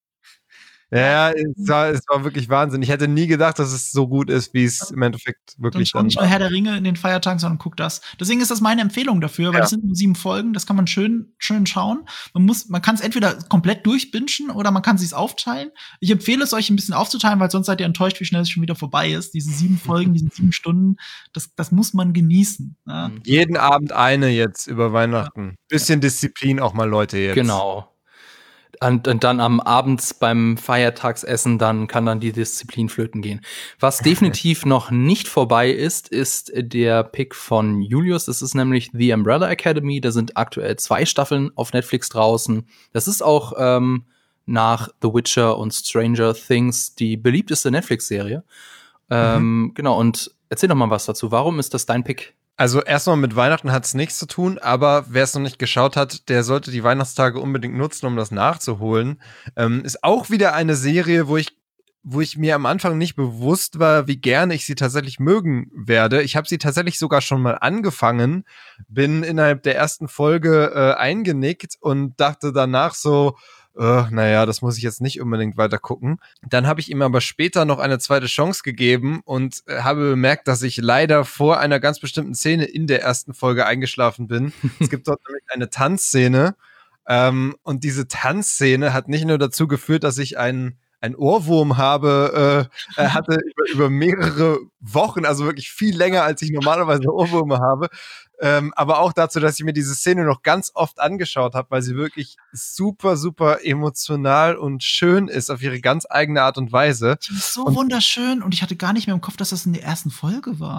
Ja, es war, es war wirklich Wahnsinn. Ich hätte nie gedacht, dass es so gut ist, wie es im Endeffekt wirklich dann. Nicht nur Herr der Ringe in den Feiertagen, sondern guck das. Deswegen ist das meine Empfehlung dafür, weil ja. das sind nur sieben Folgen, das kann man schön, schön schauen. Man muss, man kann es entweder komplett durchbingen oder man kann es sich aufteilen. Ich empfehle es euch ein bisschen aufzuteilen, weil sonst seid ihr enttäuscht, wie schnell es schon wieder vorbei ist. Diese sieben Folgen, diese sieben Stunden, das, das muss man genießen. Ja? Jeden Abend eine jetzt über Weihnachten. Ja. Bisschen Disziplin auch mal, Leute, jetzt. Genau. Und, und dann am Abend beim Feiertagsessen, dann kann dann die Disziplin flöten gehen. Was definitiv noch nicht vorbei ist, ist der Pick von Julius. Das ist nämlich The Umbrella Academy. Da sind aktuell zwei Staffeln auf Netflix draußen. Das ist auch ähm, nach The Witcher und Stranger Things die beliebteste Netflix-Serie. Ähm, mhm. Genau, und erzähl doch mal was dazu. Warum ist das dein Pick? Also erstmal mit Weihnachten hat es nichts zu tun, aber wer es noch nicht geschaut hat, der sollte die Weihnachtstage unbedingt nutzen, um das nachzuholen. Ähm, ist auch wieder eine Serie, wo ich, wo ich mir am Anfang nicht bewusst war, wie gerne ich sie tatsächlich mögen werde. Ich habe sie tatsächlich sogar schon mal angefangen, bin innerhalb der ersten Folge äh, eingenickt und dachte danach so, Uh, naja, das muss ich jetzt nicht unbedingt weiter gucken. Dann habe ich ihm aber später noch eine zweite Chance gegeben und äh, habe bemerkt, dass ich leider vor einer ganz bestimmten Szene in der ersten Folge eingeschlafen bin. Es gibt dort nämlich eine Tanzszene ähm, und diese Tanzszene hat nicht nur dazu geführt, dass ich einen ein Ohrwurm habe, äh, hatte über, über mehrere Wochen, also wirklich viel länger, als ich normalerweise Ohrwürme habe, ähm, aber auch dazu, dass ich mir diese Szene noch ganz oft angeschaut habe, weil sie wirklich super, super emotional und schön ist auf ihre ganz eigene Art und Weise. Die ist so und wunderschön und ich hatte gar nicht mehr im Kopf, dass das in der ersten Folge war.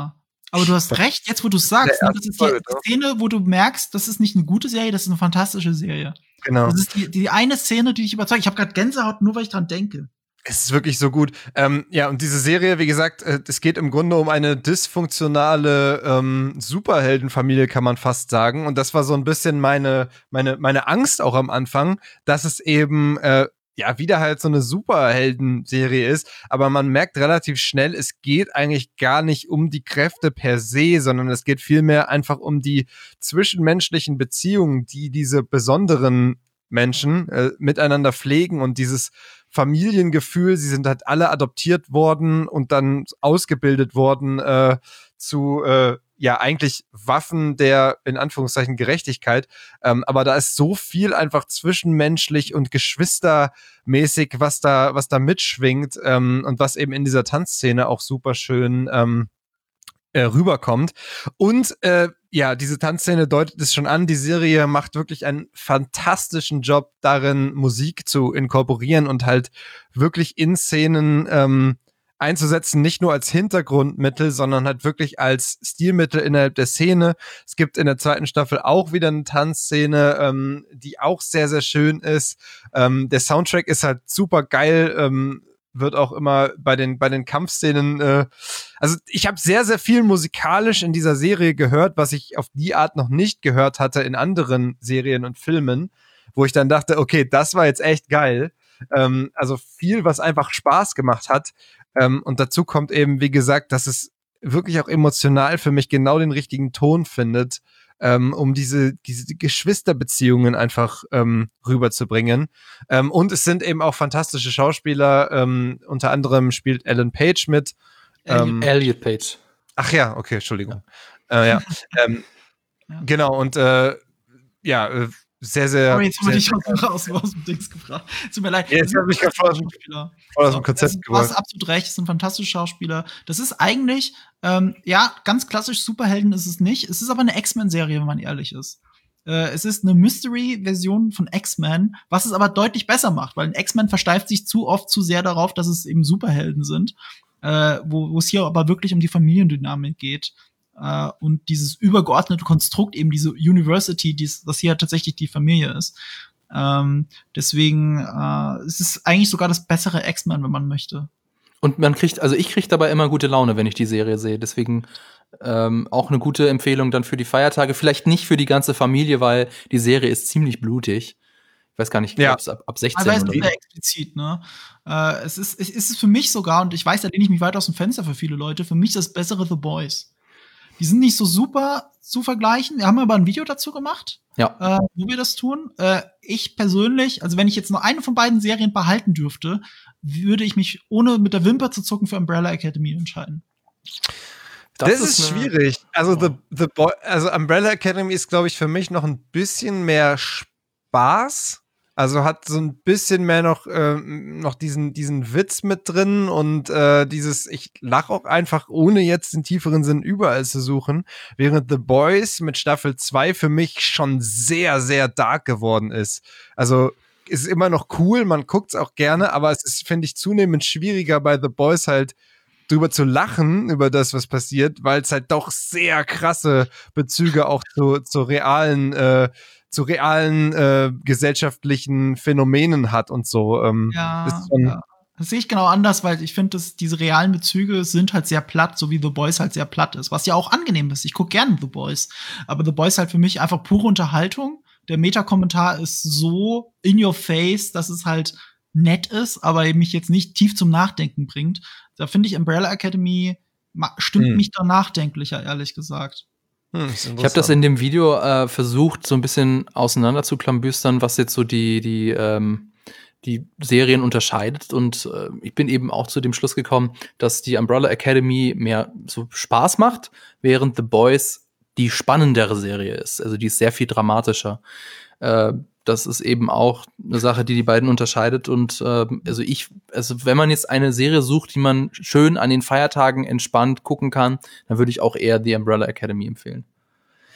Aber du hast recht, jetzt wo du es sagst, Der ne, das ist erste die Folge, Szene, wo du merkst, das ist nicht eine gute Serie, das ist eine fantastische Serie. Genau. Das ist die, die eine Szene, die dich überzeugt. Ich habe gerade Gänsehaut, nur weil ich dran denke. Es ist wirklich so gut. Ähm, ja, und diese Serie, wie gesagt, äh, es geht im Grunde um eine dysfunktionale ähm, Superheldenfamilie, kann man fast sagen. Und das war so ein bisschen meine, meine, meine Angst auch am Anfang, dass es eben äh, ja wieder halt so eine Superhelden-Serie ist. Aber man merkt relativ schnell, es geht eigentlich gar nicht um die Kräfte per se, sondern es geht vielmehr einfach um die zwischenmenschlichen Beziehungen, die diese besonderen Menschen äh, miteinander pflegen und dieses Familiengefühl. Sie sind halt alle adoptiert worden und dann ausgebildet worden äh, zu äh, ja eigentlich Waffen der in Anführungszeichen Gerechtigkeit. Ähm, aber da ist so viel einfach zwischenmenschlich und geschwistermäßig, was da was da mitschwingt ähm, und was eben in dieser Tanzszene auch super schön ähm, äh, rüberkommt. Und äh, ja, diese Tanzszene deutet es schon an. Die Serie macht wirklich einen fantastischen Job darin, Musik zu inkorporieren und halt wirklich in Szenen ähm, einzusetzen, nicht nur als Hintergrundmittel, sondern halt wirklich als Stilmittel innerhalb der Szene. Es gibt in der zweiten Staffel auch wieder eine Tanzszene, ähm, die auch sehr, sehr schön ist. Ähm, der Soundtrack ist halt super geil, ähm, wird auch immer bei den bei den Kampfszenen äh, also ich habe sehr, sehr viel musikalisch in dieser Serie gehört, was ich auf die Art noch nicht gehört hatte in anderen Serien und Filmen, wo ich dann dachte, okay, das war jetzt echt geil. Ähm, also viel, was einfach Spaß gemacht hat. Ähm, und dazu kommt eben, wie gesagt, dass es wirklich auch emotional für mich genau den richtigen Ton findet, ähm, um diese, diese Geschwisterbeziehungen einfach ähm, rüberzubringen. Ähm, und es sind eben auch fantastische Schauspieler. Ähm, unter anderem spielt Ellen Page mit. Ähm, Elliot Page. Ach ja, okay, Entschuldigung. Ja, äh, ja. ähm, ja. Genau, und äh, ja, äh, sehr, sehr. Aber jetzt haben wir dich sehr, schon raus, aus dem Dings gefragt. Tut mir leid. Ja, jetzt habe ich gerade voll, voll aus dem Konzept gebracht. Du hast absolut recht, es sind fantastische Schauspieler. Das ist eigentlich, ähm, ja, ganz klassisch Superhelden ist es nicht. Es ist aber eine X-Men-Serie, wenn man ehrlich ist. Äh, es ist eine Mystery-Version von X-Men, was es aber deutlich besser macht, weil ein X-Men versteift sich zu oft zu sehr darauf, dass es eben Superhelden sind. Äh, wo es hier aber wirklich um die Familiendynamik geht. Äh, und dieses übergeordnete Konstrukt, eben diese University, dies, das hier tatsächlich die Familie ist. Ähm, deswegen äh, es ist eigentlich sogar das bessere X-Men, wenn man möchte. Und man kriegt, also ich kriege dabei immer gute Laune, wenn ich die Serie sehe. Deswegen ähm, auch eine gute Empfehlung dann für die Feiertage. Vielleicht nicht für die ganze Familie, weil die Serie ist ziemlich blutig. Ich weiß gar nicht, ja. ob es ab, ab sechzehn oder oder so. Sehr explizit, ne? Äh, es ist, es ist für mich sogar, und ich weiß, da lehne ich mich weit aus dem Fenster für viele Leute, für mich das bessere The Boys. Die sind nicht so super zu vergleichen. Wir haben aber ein Video dazu gemacht, ja. äh, wo wir das tun. Äh, ich persönlich, also wenn ich jetzt nur eine von beiden Serien behalten dürfte, würde ich mich ohne mit der Wimper zu zucken für Umbrella Academy entscheiden. Das, das ist, ist schwierig. Also, oh. the, the Boy, also Umbrella Academy ist, glaube ich, für mich noch ein bisschen mehr Spaß. Also hat so ein bisschen mehr noch, äh, noch diesen, diesen Witz mit drin und äh, dieses, ich lache auch einfach, ohne jetzt den tieferen Sinn überall zu suchen, während The Boys mit Staffel zwei für mich schon sehr, sehr dark geworden ist. Also ist immer noch cool, man guckt's auch gerne, aber es ist, finde ich, zunehmend schwieriger bei The Boys halt drüber zu lachen, über das, was passiert, weil es halt doch sehr krasse Bezüge auch zu, zu realen äh, zu realen äh, gesellschaftlichen Phänomenen hat und so. Ähm, ja, ist schon ja, das sehe ich genau anders, weil ich finde, dass diese realen Bezüge sind halt sehr platt, so wie The Boys halt sehr platt ist, was ja auch angenehm ist. Ich gucke gerne The Boys, aber The Boys halt für mich einfach pure Unterhaltung. Der Meta-Kommentar ist so in your face, dass es halt nett ist, aber mich jetzt nicht tief zum Nachdenken bringt. Da finde ich Umbrella Academy stimmt hm. mich da nachdenklicher, ehrlich gesagt. Hm, ich habe das in dem Video äh, versucht, so ein bisschen auseinander zu klambüstern, was jetzt so die, die, ähm, die Serien unterscheidet. Und äh, ich bin eben auch zu dem Schluss gekommen, dass die Umbrella Academy mehr so Spaß macht, während The Boys die spannendere Serie ist. Also die ist sehr viel dramatischer. Äh, das ist eben auch eine Sache, die die beiden unterscheidet. Und äh, also ich, also wenn man jetzt eine Serie sucht, die man schön an den Feiertagen entspannt gucken kann, dann würde ich auch eher The Umbrella Academy empfehlen.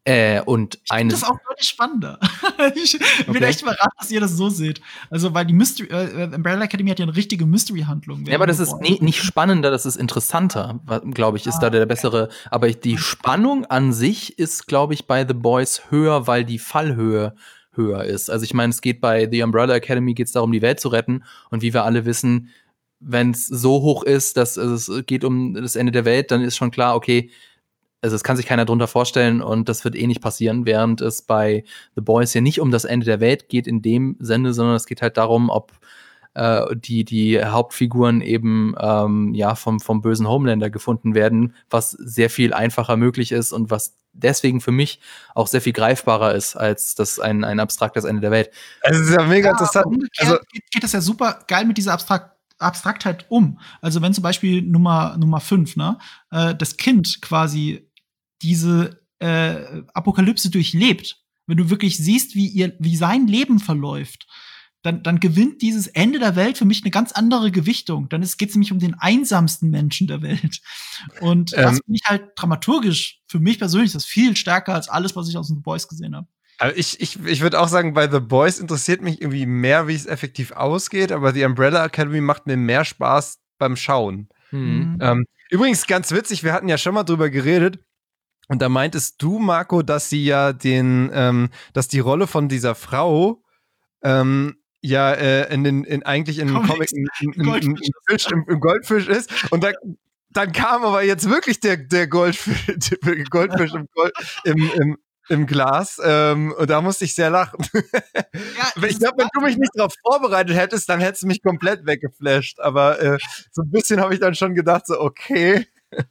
Äh, und Ich eine. finde das auch deutlich spannender. Ich bin Okay. echt überrascht, dass ihr das so seht. Also, weil die Mystery, äh, Umbrella Academy hat ja eine richtige Mystery-Handlung. Ja, aber das ist während nie, nicht spannender, das ist interessanter, glaube ich, ist da der bessere. Aber ich, die Spannung an sich ist, glaube ich, bei The Boys höher, weil die Fallhöhe höher ist. Also ich meine, es geht bei The Umbrella Academy geht es darum, die Welt zu retten. Und wie wir alle wissen, wenn es so hoch ist, dass es geht um das Ende der Welt, dann ist schon klar, okay, also es kann sich keiner drunter vorstellen und das wird eh nicht passieren, während es bei The Boys ja nicht um das Ende der Welt geht in dem Sinne, sondern es geht halt darum, ob äh, die, die Hauptfiguren eben ähm, ja vom, vom bösen Homelander gefunden werden, was sehr viel einfacher möglich ist und was deswegen für mich auch sehr viel greifbarer ist, als das ein, ein abstraktes Ende der Welt. Also, es ist ja mega Ja, interessant. umgekehrt Also, geht, geht das ja super geil mit dieser Abstrakt Abstraktheit um. Also wenn zum Beispiel Nummer Nummer fünf, ne, äh, das Kind quasi diese äh, Apokalypse durchlebt, wenn du wirklich siehst, wie ihr, wie sein Leben verläuft, dann, dann gewinnt dieses Ende der Welt für mich eine ganz andere Gewichtung. Dann geht es nämlich um den einsamsten Menschen der Welt. Und Ähm. das finde ich halt dramaturgisch, für mich persönlich, das viel stärker als alles, was ich aus den Boys gesehen habe. Also ich, ich, ich würde auch sagen, bei The Boys interessiert mich irgendwie mehr, wie es effektiv ausgeht, aber die Umbrella Academy macht mir mehr Spaß beim Schauen. Mhm. Ähm, übrigens, ganz witzig, wir hatten ja schon mal drüber geredet, und da meintest du, Marco, dass sie ja den, ähm, dass die Rolle von dieser Frau ähm, ja äh, in den, in eigentlich in den Comic ein, ein, ein, ein Fisch im, im Goldfisch ist. Und da, dann kam aber jetzt wirklich der, der Goldfisch, der Goldfisch im, Gold, im, im, im Glas. Ähm, und da musste ich sehr lachen. Ja, ich glaube, wenn du mich nicht darauf vorbereitet hättest, dann hättest du mich komplett weggeflasht. Aber äh, so ein bisschen habe ich dann schon gedacht, so okay.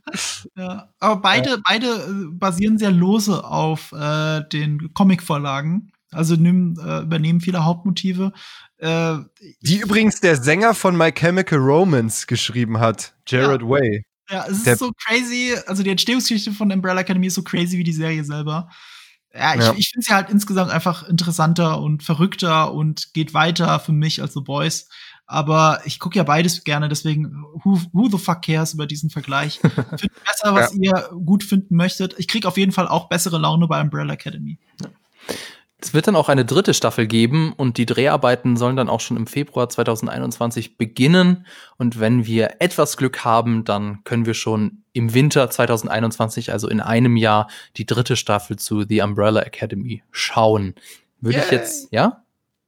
Ja, aber beide, ja. beide äh, basieren sehr lose auf äh, den Comic-Vorlagen. Also nimm, äh, übernehmen viele Hauptmotive. Äh, Die übrigens der Sänger von My Chemical Romance geschrieben hat, Jared ja. Way. Ja, es ist der so crazy. Also die Entstehungsgeschichte von Umbrella Academy ist so crazy wie die Serie selber. Ja, ich, ja. ich finde sie halt insgesamt einfach interessanter und verrückter und geht weiter für mich als The Boys. Aber ich gucke ja beides gerne, deswegen who, who the fuck cares über diesen Vergleich. Findet besser, was ja. ihr gut finden möchtet. Ich krieg auf jeden Fall auch bessere Laune bei Umbrella Academy. Ja. Es wird dann auch eine dritte Staffel geben und die Dreharbeiten sollen dann auch schon im Februar zwanzig einundzwanzig beginnen. Und wenn wir etwas Glück haben, dann können wir schon im Winter zwanzig einundzwanzig, also in einem Jahr, die dritte Staffel zu The Umbrella Academy schauen. Würde Yay. ich jetzt, ja?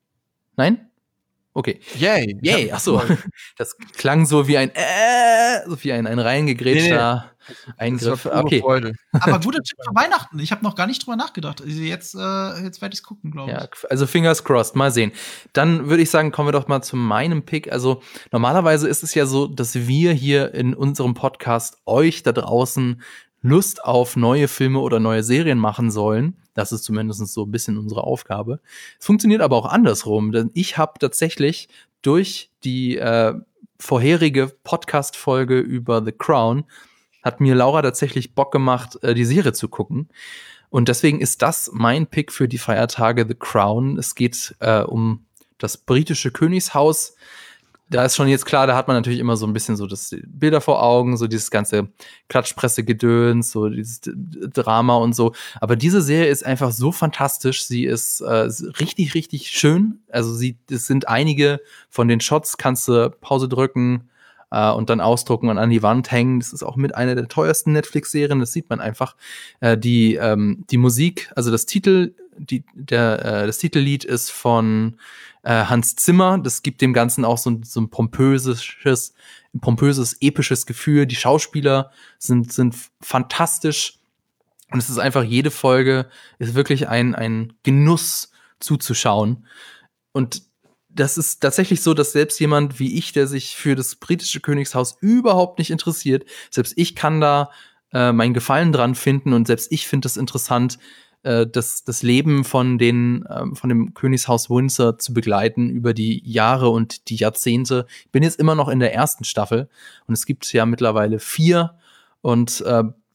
Nein? Okay. Yay. Yay, ach so. Das klang so wie ein äh, so wie ein, ein reingegrätschter nee, nee. Eingriff. Okay. Freude. Aber guter Tipp für Weihnachten. Ich habe noch gar nicht drüber nachgedacht. Also jetzt, äh, jetzt werde ich es gucken, glaube ich. Ja, also fingers crossed, mal sehen. Dann würde ich sagen, kommen wir doch mal zu meinem Pick. Also normalerweise ist es ja so, dass wir hier in unserem Podcast euch da draußen Lust auf neue Filme oder neue Serien machen sollen. Das ist zumindest so ein bisschen unsere Aufgabe. Es funktioniert aber auch andersrum, denn ich habe tatsächlich durch die äh, vorherige Podcast-Folge über The Crown hat mir Laura tatsächlich Bock gemacht, äh, die Serie zu gucken. Und deswegen ist das mein Pick für die Feiertage, The Crown. Es geht äh, um das britische Königshaus. Da ist schon jetzt klar, da hat man natürlich immer so ein bisschen so das Bilder vor Augen, so dieses ganze Klatschpresse-Gedöns, so dieses Drama und so. Aber diese Serie ist einfach so fantastisch. Sie ist äh, richtig, richtig schön. Also sie, es sind einige von den Shots, kannst du Pause drücken äh, und dann ausdrucken und an die Wand hängen. Das ist auch mit einer der teuersten Netflix-Serien. Das sieht man einfach. Äh, die ähm, die Musik, also das Titel, die der äh, das Titellied ist von Hans Zimmer, das gibt dem Ganzen auch so ein, so ein pompöses, pompöses, episches Gefühl. Die Schauspieler sind, sind fantastisch. Und es ist einfach, jede Folge ist wirklich ein, ein Genuss zuzuschauen. Und das ist tatsächlich so, dass selbst jemand wie ich, der sich für das britische Königshaus überhaupt nicht interessiert, selbst ich kann da äh, meinen Gefallen dran finden und selbst ich finde es interessant, Das, das Leben von den ähm, von dem Königshaus Windsor zu begleiten über die Jahre und die Jahrzehnte. Ich bin jetzt immer noch in der ersten Staffel und es gibt ja mittlerweile vier und äh,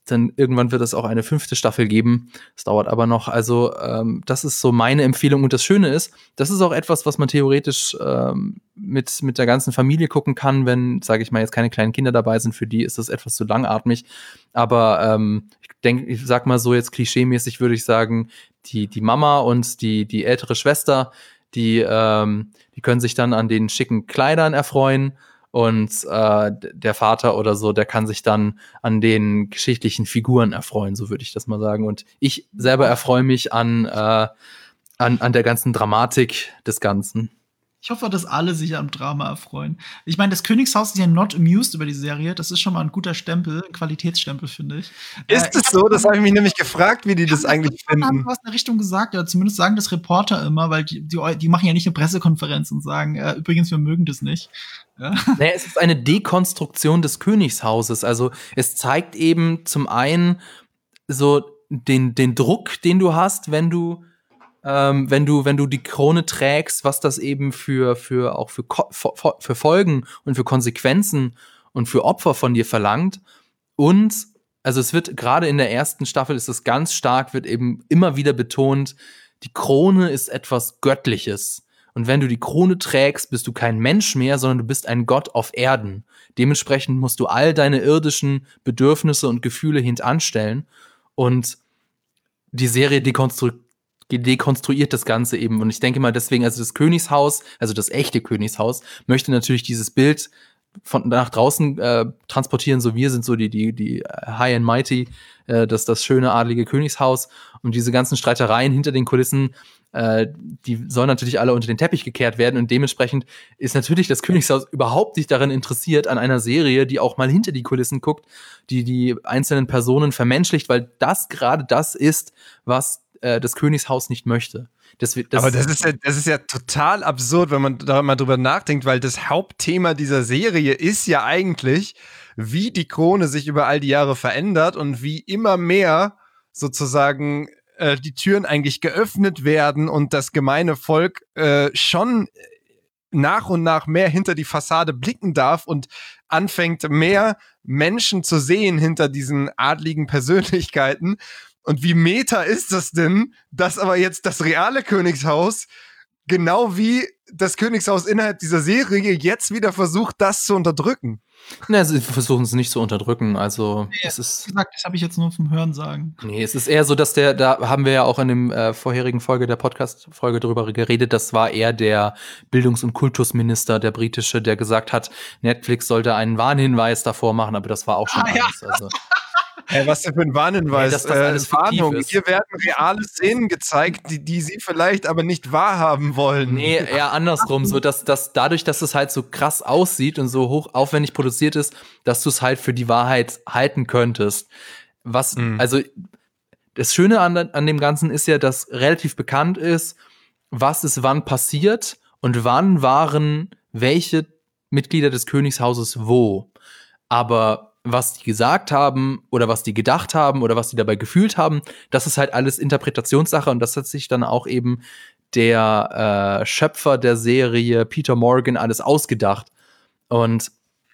dann irgendwann wird es auch eine fünfte Staffel geben. Es dauert aber noch. Also ähm, das ist so meine Empfehlung. Und das Schöne ist, das ist auch etwas, was man theoretisch ähm, mit, mit der ganzen Familie gucken kann, wenn, sage ich mal, jetzt keine kleinen Kinder dabei sind. Für die ist das etwas zu langatmig. Aber ähm, ich denke, ich sag mal so jetzt klischeemäßig würde ich sagen, die, die Mama und die, die ältere Schwester, die, ähm, die können sich dann an den schicken Kleidern erfreuen. Und äh, der Vater oder so, der kann sich dann an den geschichtlichen Figuren erfreuen, so würde ich das mal sagen. Und ich selber erfreue mich an, äh, an, an der ganzen Dramatik des Ganzen. Ich hoffe, dass alle sich am Drama erfreuen. Ich meine, das Königshaus ist ja not amused über die Serie. Das ist schon mal ein guter Stempel, ein Qualitätsstempel, finde ich. Ist es so? Das habe ich mich nämlich gefragt, wie die das eigentlich finden. Haben was in der Richtung gesagt, ja, zumindest sagen das Reporter immer, weil die, die, die machen ja nicht eine Pressekonferenz und sagen, äh, übrigens, wir mögen das nicht. Ja. Naja, es ist eine Dekonstruktion des Königshauses. Also es zeigt eben zum einen so den, den Druck, den du hast, wenn du Ähm, wenn du, wenn du die Krone trägst, was das eben für, für, auch für, für Folgen und für Konsequenzen und für Opfer von dir verlangt. Und, also es wird, gerade in der ersten Staffel ist es ganz stark, wird eben immer wieder betont, die Krone ist etwas Göttliches. Und wenn du die Krone trägst, bist du kein Mensch mehr, sondern du bist ein Gott auf Erden. Dementsprechend musst du all deine irdischen Bedürfnisse und Gefühle hintanstellen. Und die Serie dekonstruiert dekonstruiert das Ganze eben. Und ich denke mal deswegen, also das Königshaus, also das echte Königshaus, möchte natürlich dieses Bild von nach draußen äh, transportieren, so wir sind so die, die, die High and Mighty, äh, das, das schöne adlige Königshaus. Und diese ganzen Streitereien hinter den Kulissen, äh, die sollen natürlich alle unter den Teppich gekehrt werden. Und dementsprechend ist natürlich das Königshaus überhaupt nicht daran interessiert, an einer Serie, die auch mal hinter die Kulissen guckt, die die einzelnen Personen vermenschlicht, weil das gerade das ist, was das Königshaus nicht möchte. Das, das Aber das ist, ja, das ist ja total absurd, wenn man da mal drüber nachdenkt, weil das Hauptthema dieser Serie ist ja eigentlich, wie die Krone sich über all die Jahre verändert und wie immer mehr sozusagen äh, die Türen eigentlich geöffnet werden und das gemeine Volk äh, schon nach und nach mehr hinter die Fassade blicken darf und anfängt, mehr Menschen zu sehen hinter diesen adligen Persönlichkeiten. Und wie meta ist das denn, dass aber jetzt das reale Königshaus, genau wie das Königshaus innerhalb dieser Serie, jetzt wieder versucht, das zu unterdrücken? Na, sie versuchen es nicht zu unterdrücken. Also, nee, es ist. Wie gesagt, das habe ich jetzt nur vom Hören sagen. Nee, es ist eher so, dass der, da haben wir ja auch in dem äh, vorherigen Folge der Podcast-Folge drüber geredet, das war eher der Bildungs- und Kultusminister, der britische, der gesagt hat, Netflix sollte einen Warnhinweis davor machen, aber das war auch schon ah, alles. Ja. Also. Hey, was denn für ein Warnhinweis? Ja, dass das alles äh, Warnung. fiktiv ist. Hier werden reale Szenen gezeigt, die, die sie vielleicht aber nicht wahrhaben wollen. Nee, eher andersrum. So, dass, dass dadurch, dass es halt so krass aussieht und so hoch aufwendig produziert ist, dass du es halt für die Wahrheit halten könntest. Was, mhm. also, das Schöne an, an dem Ganzen ist ja, dass relativ bekannt ist, was ist wann passiert und wann waren welche Mitglieder des Königshauses wo. Aber was die gesagt haben oder was die gedacht haben oder was die dabei gefühlt haben, das ist halt alles Interpretationssache und das hat sich dann auch eben der äh, Schöpfer der Serie Peter Morgan alles ausgedacht. Und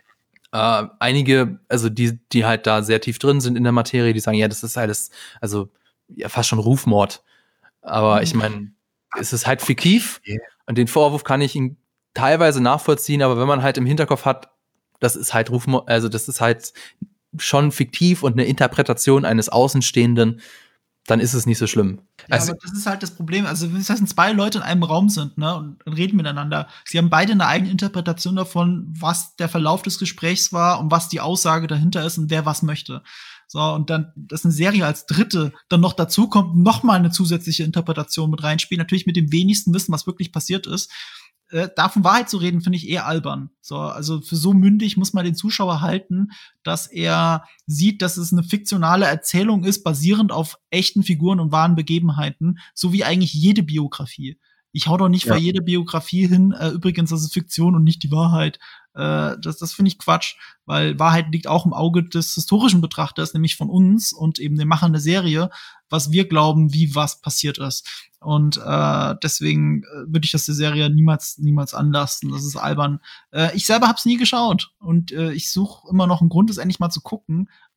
äh, einige, also die, die halt da sehr tief drin sind in der Materie, die sagen, ja, das ist alles, also ja, fast schon Rufmord. Aber ich meine, es ist halt fiktiv und den Vorwurf kann ich ihn teilweise nachvollziehen, aber wenn man halt im Hinterkopf hat, das ist halt Rufmord, also das ist halt schon fiktiv und eine Interpretation eines Außenstehenden, dann ist es nicht so schlimm. Ja, also, aber das ist halt das Problem. Also, wenn das zwei Leute in einem Raum sind, ne, und reden miteinander, sie haben beide eine eigene Interpretation davon, was der Verlauf des Gesprächs war und was die Aussage dahinter ist und wer was möchte. So, und dann, dass eine Serie als dritte dann noch dazu kommt, noch mal eine zusätzliche Interpretation mit reinspielt, natürlich mit dem wenigsten Wissen, was wirklich passiert ist. Äh, davon Wahrheit zu reden, finde ich eher albern. So, also für so mündig muss man den Zuschauer halten, dass er sieht, dass es eine fiktionale Erzählung ist, basierend auf echten Figuren und wahren Begebenheiten, so wie eigentlich jede Biografie. Ich hau doch nicht ja. vor jede Biografie hin, äh, übrigens, das ist Fiktion und nicht die Wahrheit. Äh, das das finde ich Quatsch, weil Wahrheit liegt auch im Auge des historischen Betrachters, nämlich von uns und eben den Machern der Serie, was wir glauben, wie was passiert ist. Und äh, deswegen äh, würde ich das der Serie niemals niemals anlassen. Das ist albern. Äh, ich selber hab's nie geschaut und äh, ich suche immer noch einen Grund, es endlich mal zu gucken.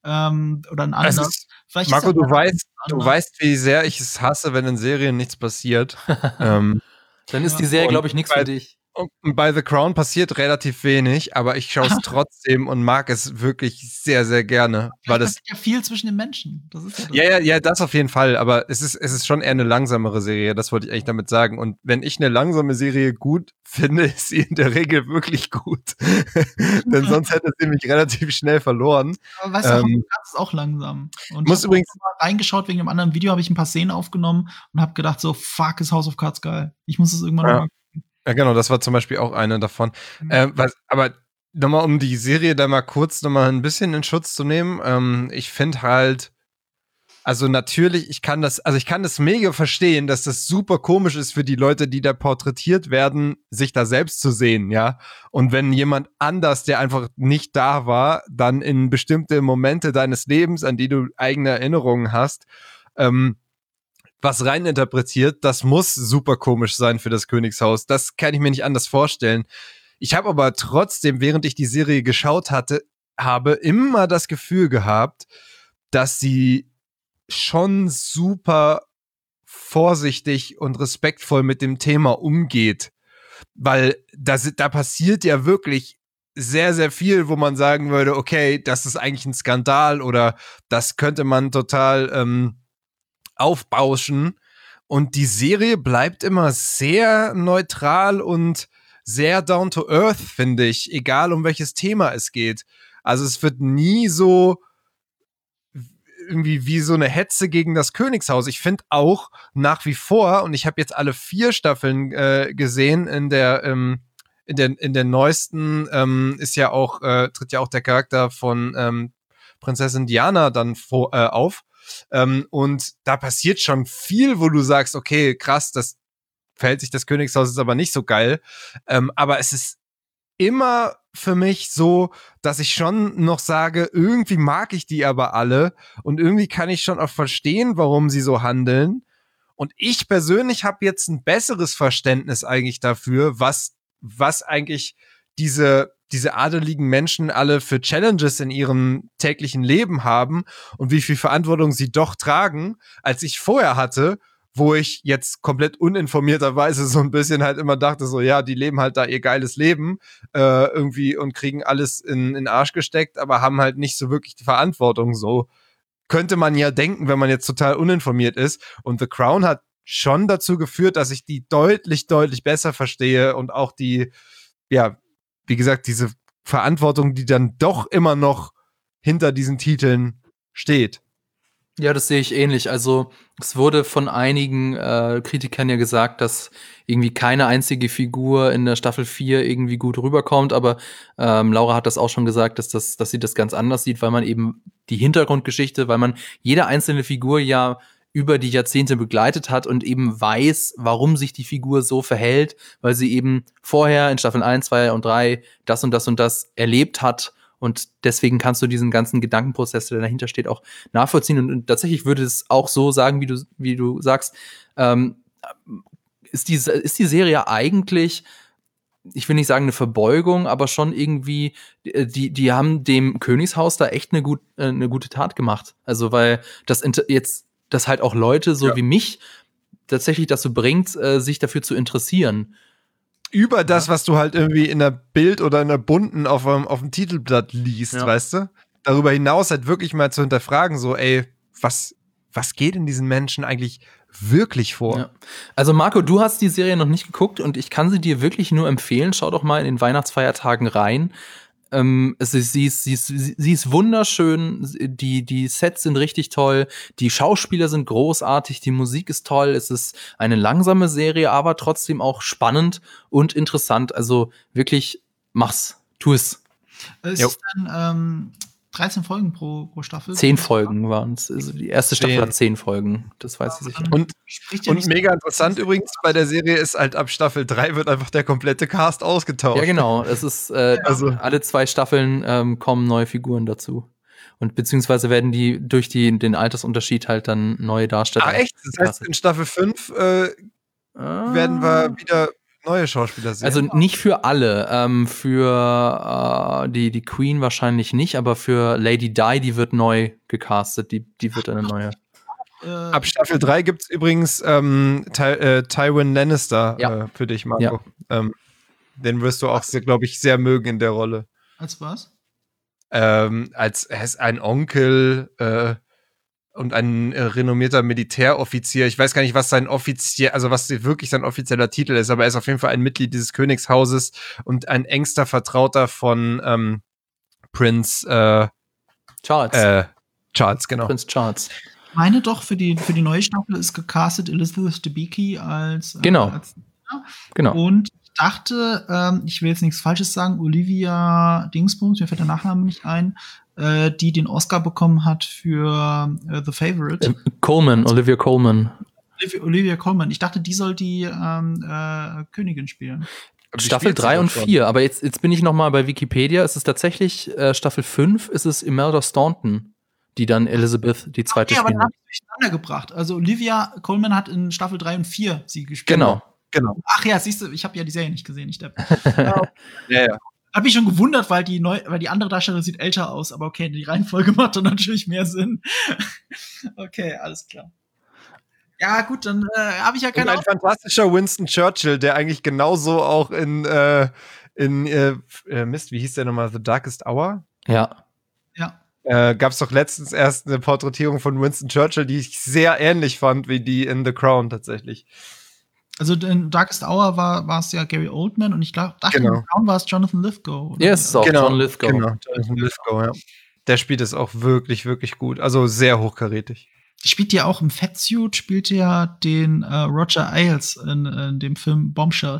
ähm, oder ein Es anders. ist, Vielleicht Marco, ist du ja weißt, du anders. weißt, wie sehr ich es hasse, wenn in Serien nichts passiert. ähm, Dann ist Ja. die Serie, Und glaube ich, nichts für bei- dich. und bei The Crown passiert relativ wenig, aber ich schaue es trotzdem und mag es wirklich sehr, sehr gerne. Weil Vielleicht das, passiert ja viel zwischen den Menschen. Das ist ja das. ja, ja, ja, das auf jeden Fall, aber es ist, es ist schon eher eine langsamere Serie, das wollte ich eigentlich damit sagen. Und wenn ich eine langsame Serie gut finde, ist sie in der Regel wirklich gut. Denn sonst hätte sie mich relativ schnell verloren. Aber weißt du, House Ähm, of Cards ist auch langsam. Und muss ich habe übrigens- mal reingeschaut wegen einem anderen Video, habe ich ein paar Szenen aufgenommen und habe gedacht so, fuck, ist House of Cards geil. Ich muss es irgendwann Ja. noch mal Ja, genau, das war zum Beispiel auch eine davon. Mhm. Ähm, was, aber nochmal, um die Serie da mal kurz nochmal ein bisschen in Schutz zu nehmen, ähm, ich finde halt, also natürlich, ich kann das, also ich kann das mega verstehen, dass das super komisch ist für die Leute, die da porträtiert werden, sich da selbst zu sehen, ja. Und wenn jemand anders, der einfach nicht da war, dann in bestimmte Momente deines Lebens, an die du eigene Erinnerungen hast, ähm, was reininterpretiert, das muss super komisch sein für das Königshaus. Das kann ich mir nicht anders vorstellen. Ich habe aber trotzdem, während ich die Serie geschaut hatte, habe immer das Gefühl gehabt, dass sie schon super vorsichtig und respektvoll mit dem Thema umgeht. Weil das, da passiert ja wirklich sehr, sehr viel, wo man sagen würde, okay, das ist eigentlich ein Skandal oder das könnte man total ähm, aufbauschen. Und die Serie bleibt immer sehr neutral und sehr down to earth, finde ich, egal um welches Thema es geht. Also es wird nie so irgendwie wie so eine Hetze gegen das Königshaus. Ich finde auch nach wie vor, und ich habe jetzt alle vier Staffeln äh, gesehen, in der ähm, in der in der neuesten ähm, ist ja auch äh, tritt ja auch der Charakter von ähm, Prinzessin Diana dann vor, äh, auf. Ähm, und da passiert schon viel, wo du sagst, okay, krass, das verhält sich das Königshaus ist aber nicht so geil. Ähm, aber es ist immer für mich so, dass ich schon noch sage, irgendwie mag ich die aber alle und irgendwie kann ich schon auch verstehen, warum sie so handeln. Und ich persönlich habe jetzt ein besseres Verständnis eigentlich dafür, was, was eigentlich diese, diese adeligen Menschen alle für Challenges in ihrem täglichen Leben haben und wie viel Verantwortung sie doch tragen, als ich vorher hatte, wo ich jetzt komplett uninformierterweise so ein bisschen halt immer dachte, so ja, die leben halt da ihr geiles Leben äh, irgendwie und kriegen alles in, in den Arsch gesteckt, aber haben halt nicht so wirklich die Verantwortung. So könnte man ja denken, wenn man jetzt total uninformiert ist. Und The Crown hat schon dazu geführt, dass ich die deutlich, deutlich besser verstehe und auch die, ja, wie gesagt, diese Verantwortung, die dann doch immer noch hinter diesen Titeln steht. Ja, das sehe ich ähnlich. Also es wurde von einigen äh, Kritikern ja gesagt, dass irgendwie keine einzige Figur in der Staffel vier irgendwie gut rüberkommt. Aber ähm, Laura hat das auch schon gesagt, dass, das, dass sie das ganz anders sieht, weil man eben die Hintergrundgeschichte, weil man jede einzelne Figur ja über die Jahrzehnte begleitet hat und eben weiß, warum sich die Figur so verhält, weil sie eben vorher in Staffel eins, zwei und drei das und das und das erlebt hat. Und deswegen kannst du diesen ganzen Gedankenprozess, der dahinter steht, auch nachvollziehen. Und, und tatsächlich würde es auch so sagen, wie du, wie du sagst, ähm, ist, die, ist die Serie eigentlich, ich will nicht sagen eine Verbeugung, aber schon irgendwie, die, die haben dem Königshaus da echt eine, gut, äh, eine gute Tat gemacht. Also weil das jetzt, das halt auch Leute so Ja. wie mich tatsächlich dazu bringt, äh, sich dafür zu interessieren. Über das, was du halt irgendwie in der Bild oder in der bunten auf dem, auf dem Titelblatt liest, Ja. weißt du? Darüber hinaus halt wirklich mal zu hinterfragen, so, ey, was, was geht in diesen Menschen eigentlich wirklich vor? Ja. Also Marco, du hast die Serie noch nicht geguckt und ich kann sie dir wirklich nur empfehlen. Schau doch mal in den Weihnachtsfeiertagen rein. Ähm, es ist, sie, ist, sie, ist, sie ist wunderschön, die, die Sets sind richtig toll, die Schauspieler sind großartig, die Musik ist toll, es ist eine langsame Serie, aber trotzdem auch spannend und interessant. Also wirklich, mach's, tu es. Ist Jo. es dann ähm, dreizehn Folgen pro, pro Staffel? Zehn Folgen waren es. Also die erste Staffel Zehn. hat zehn Folgen, das weiß ich sicher. Und, Spricht ja und nicht so- mega interessant übrigens bei der Serie ist halt ab Staffel drei wird einfach der komplette Cast ausgetauscht. Ja, genau. Es ist äh, Also- alle zwei Staffeln ähm, kommen neue Figuren dazu. Und beziehungsweise werden die durch die, den Altersunterschied halt dann neue Darsteller. Ah, echt? Das heißt, in Staffel fünf äh, werden wir wieder neue Schauspieler sehen. Also nicht für alle. Ähm, für äh, die, die Queen wahrscheinlich nicht, aber für Lady Di, die wird neu gecastet. Die, die wird eine neue. Äh, Ab Staffel drei gibt es übrigens ähm, Ty äh, Tywin Lannister Ja. äh, für dich, Marco. Ja. Ähm, den wirst du auch, glaube ich, sehr mögen in der Rolle. als was? Ähm, als er ist ein Onkel äh, und ein äh, renommierter Militäroffizier. Ich weiß gar nicht, was sein offiziell, also was wirklich sein offizieller Titel ist, aber er ist auf jeden Fall ein Mitglied dieses Königshauses und ein engster Vertrauter von ähm, Prinz äh, Charles. äh, Charles, genau. Prinz Charles. Ich meine doch, für die, für die neue Staffel ist gecastet Elizabeth Debicki als. Äh, Genau. Als, Genau. und ich dachte, ähm, ich will jetzt nichts Falsches sagen, Olivia Dingsbums, mir fällt der Nachname nicht ein, äh, die den Oscar bekommen hat für äh, The Favourite. Ähm, Coleman, Olivia Coleman. Olivia, Olivia Colman. Ich dachte, die soll die ähm, äh, Königin spielen. Aber die Staffel spielt sie drei doch und schon. vier. Aber jetzt, jetzt bin ich noch mal bei Wikipedia. Es ist tatsächlich äh, Staffel fünf, ist es Imelda Staunton, die dann Elizabeth, die zweite, Okay, aber spielen dann habe wird. ich durcheinander gebracht. Also Olivia Colman hat in Staffel drei und vier sie gespielt. Genau. Genau. Ach ja, siehst du, ich habe ja die Serie nicht gesehen. Ich Ja, ja. habe mich schon gewundert, weil die, neu, weil die andere Darstellerin sieht älter aus. Aber okay, die Reihenfolge macht dann natürlich mehr Sinn. Okay, alles klar. Ja, gut, dann äh, habe ich ja Und keine ein fantastischer Winston Churchill, der eigentlich genauso auch in, äh, in äh, äh, Mist, wie hieß der nochmal? The Darkest Hour? Ja. Ja. Äh, Gab es doch letztens erst eine Porträtierung von Winston Churchill, die ich sehr ähnlich fand wie die in The Crown tatsächlich. Also in Darkest Hour war war es ja Gary Oldman und ich glaub, dachte, Genau. in Crown war es Jonathan Lithgow. oder? Ja, es ist auch John Lithgow. Genau, Jonathan Lithgow, ja. Der spielt es auch wirklich, wirklich gut. Also sehr hochkarätig. Die spielt ja auch im Fatsuit, spielt ja den äh, Roger Ailes in, in dem Film Bombshell.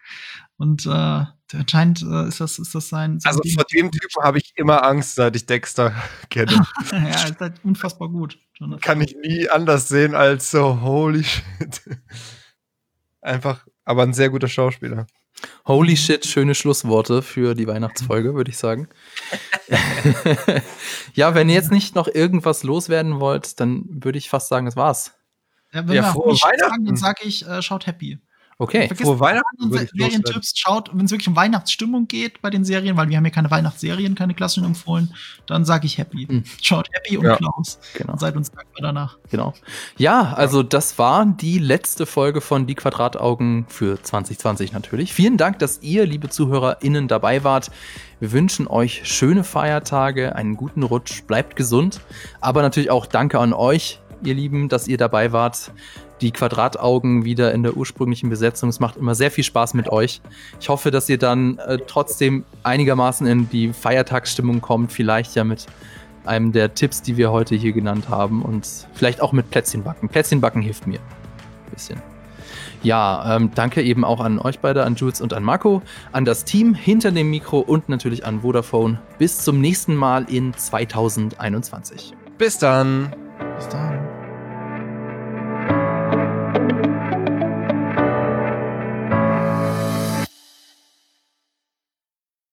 Und äh, anscheinend äh, ist das, ist das sein. sein Also Ding. vor dem Typen habe ich immer Angst, seit ich Dexter kenne. Ja, ist halt unfassbar gut. Jonathan. Kann ich nie anders sehen als so, holy shit. Einfach, aber ein sehr guter Schauspieler. Holy shit, schöne Schlussworte für die Weihnachtsfolge, würde ich sagen. Ja, wenn ihr jetzt nicht noch irgendwas loswerden wollt, dann würde ich fast sagen, das war's. Ja, wenn Ja, wir frohe nicht sagen, Weihnachten. dann sage ich, äh, schaut happy. Okay. Vergesst Frohe Weihnachten alle würde ich Serientipps, schaut, wenn es wirklich um Weihnachtsstimmung geht bei den Serien, weil wir haben ja keine Weihnachtsserien, keine klassischen empfohlen, dann sage ich happy. Hm. Schaut Happy und Ja. Klaus Genau. und seid uns dankbar danach. Genau. Ja, also das war die letzte Folge von Die Quadrataugen für zwanzig zwanzig natürlich. Vielen Dank, dass ihr, liebe ZuhörerInnen, dabei wart. Wir wünschen euch schöne Feiertage, einen guten Rutsch, bleibt gesund. Aber natürlich auch danke an euch, ihr Lieben, dass ihr dabei wart. Die Quadrataugen wieder in der ursprünglichen Besetzung. Es macht immer sehr viel Spaß mit euch. Ich hoffe, dass ihr dann äh, trotzdem einigermaßen in die Feiertagsstimmung kommt. Vielleicht ja mit einem der Tipps, die wir heute hier genannt haben. Und vielleicht auch mit Plätzchenbacken. Plätzchenbacken hilft mir ein bisschen. Ja, ähm, danke eben auch an euch beide, an Jules und an Marco, an das Team hinter dem Mikro und natürlich an Vodafone. Bis zum nächsten Mal in zwanzig einundzwanzig. Bis dann. Bis dann.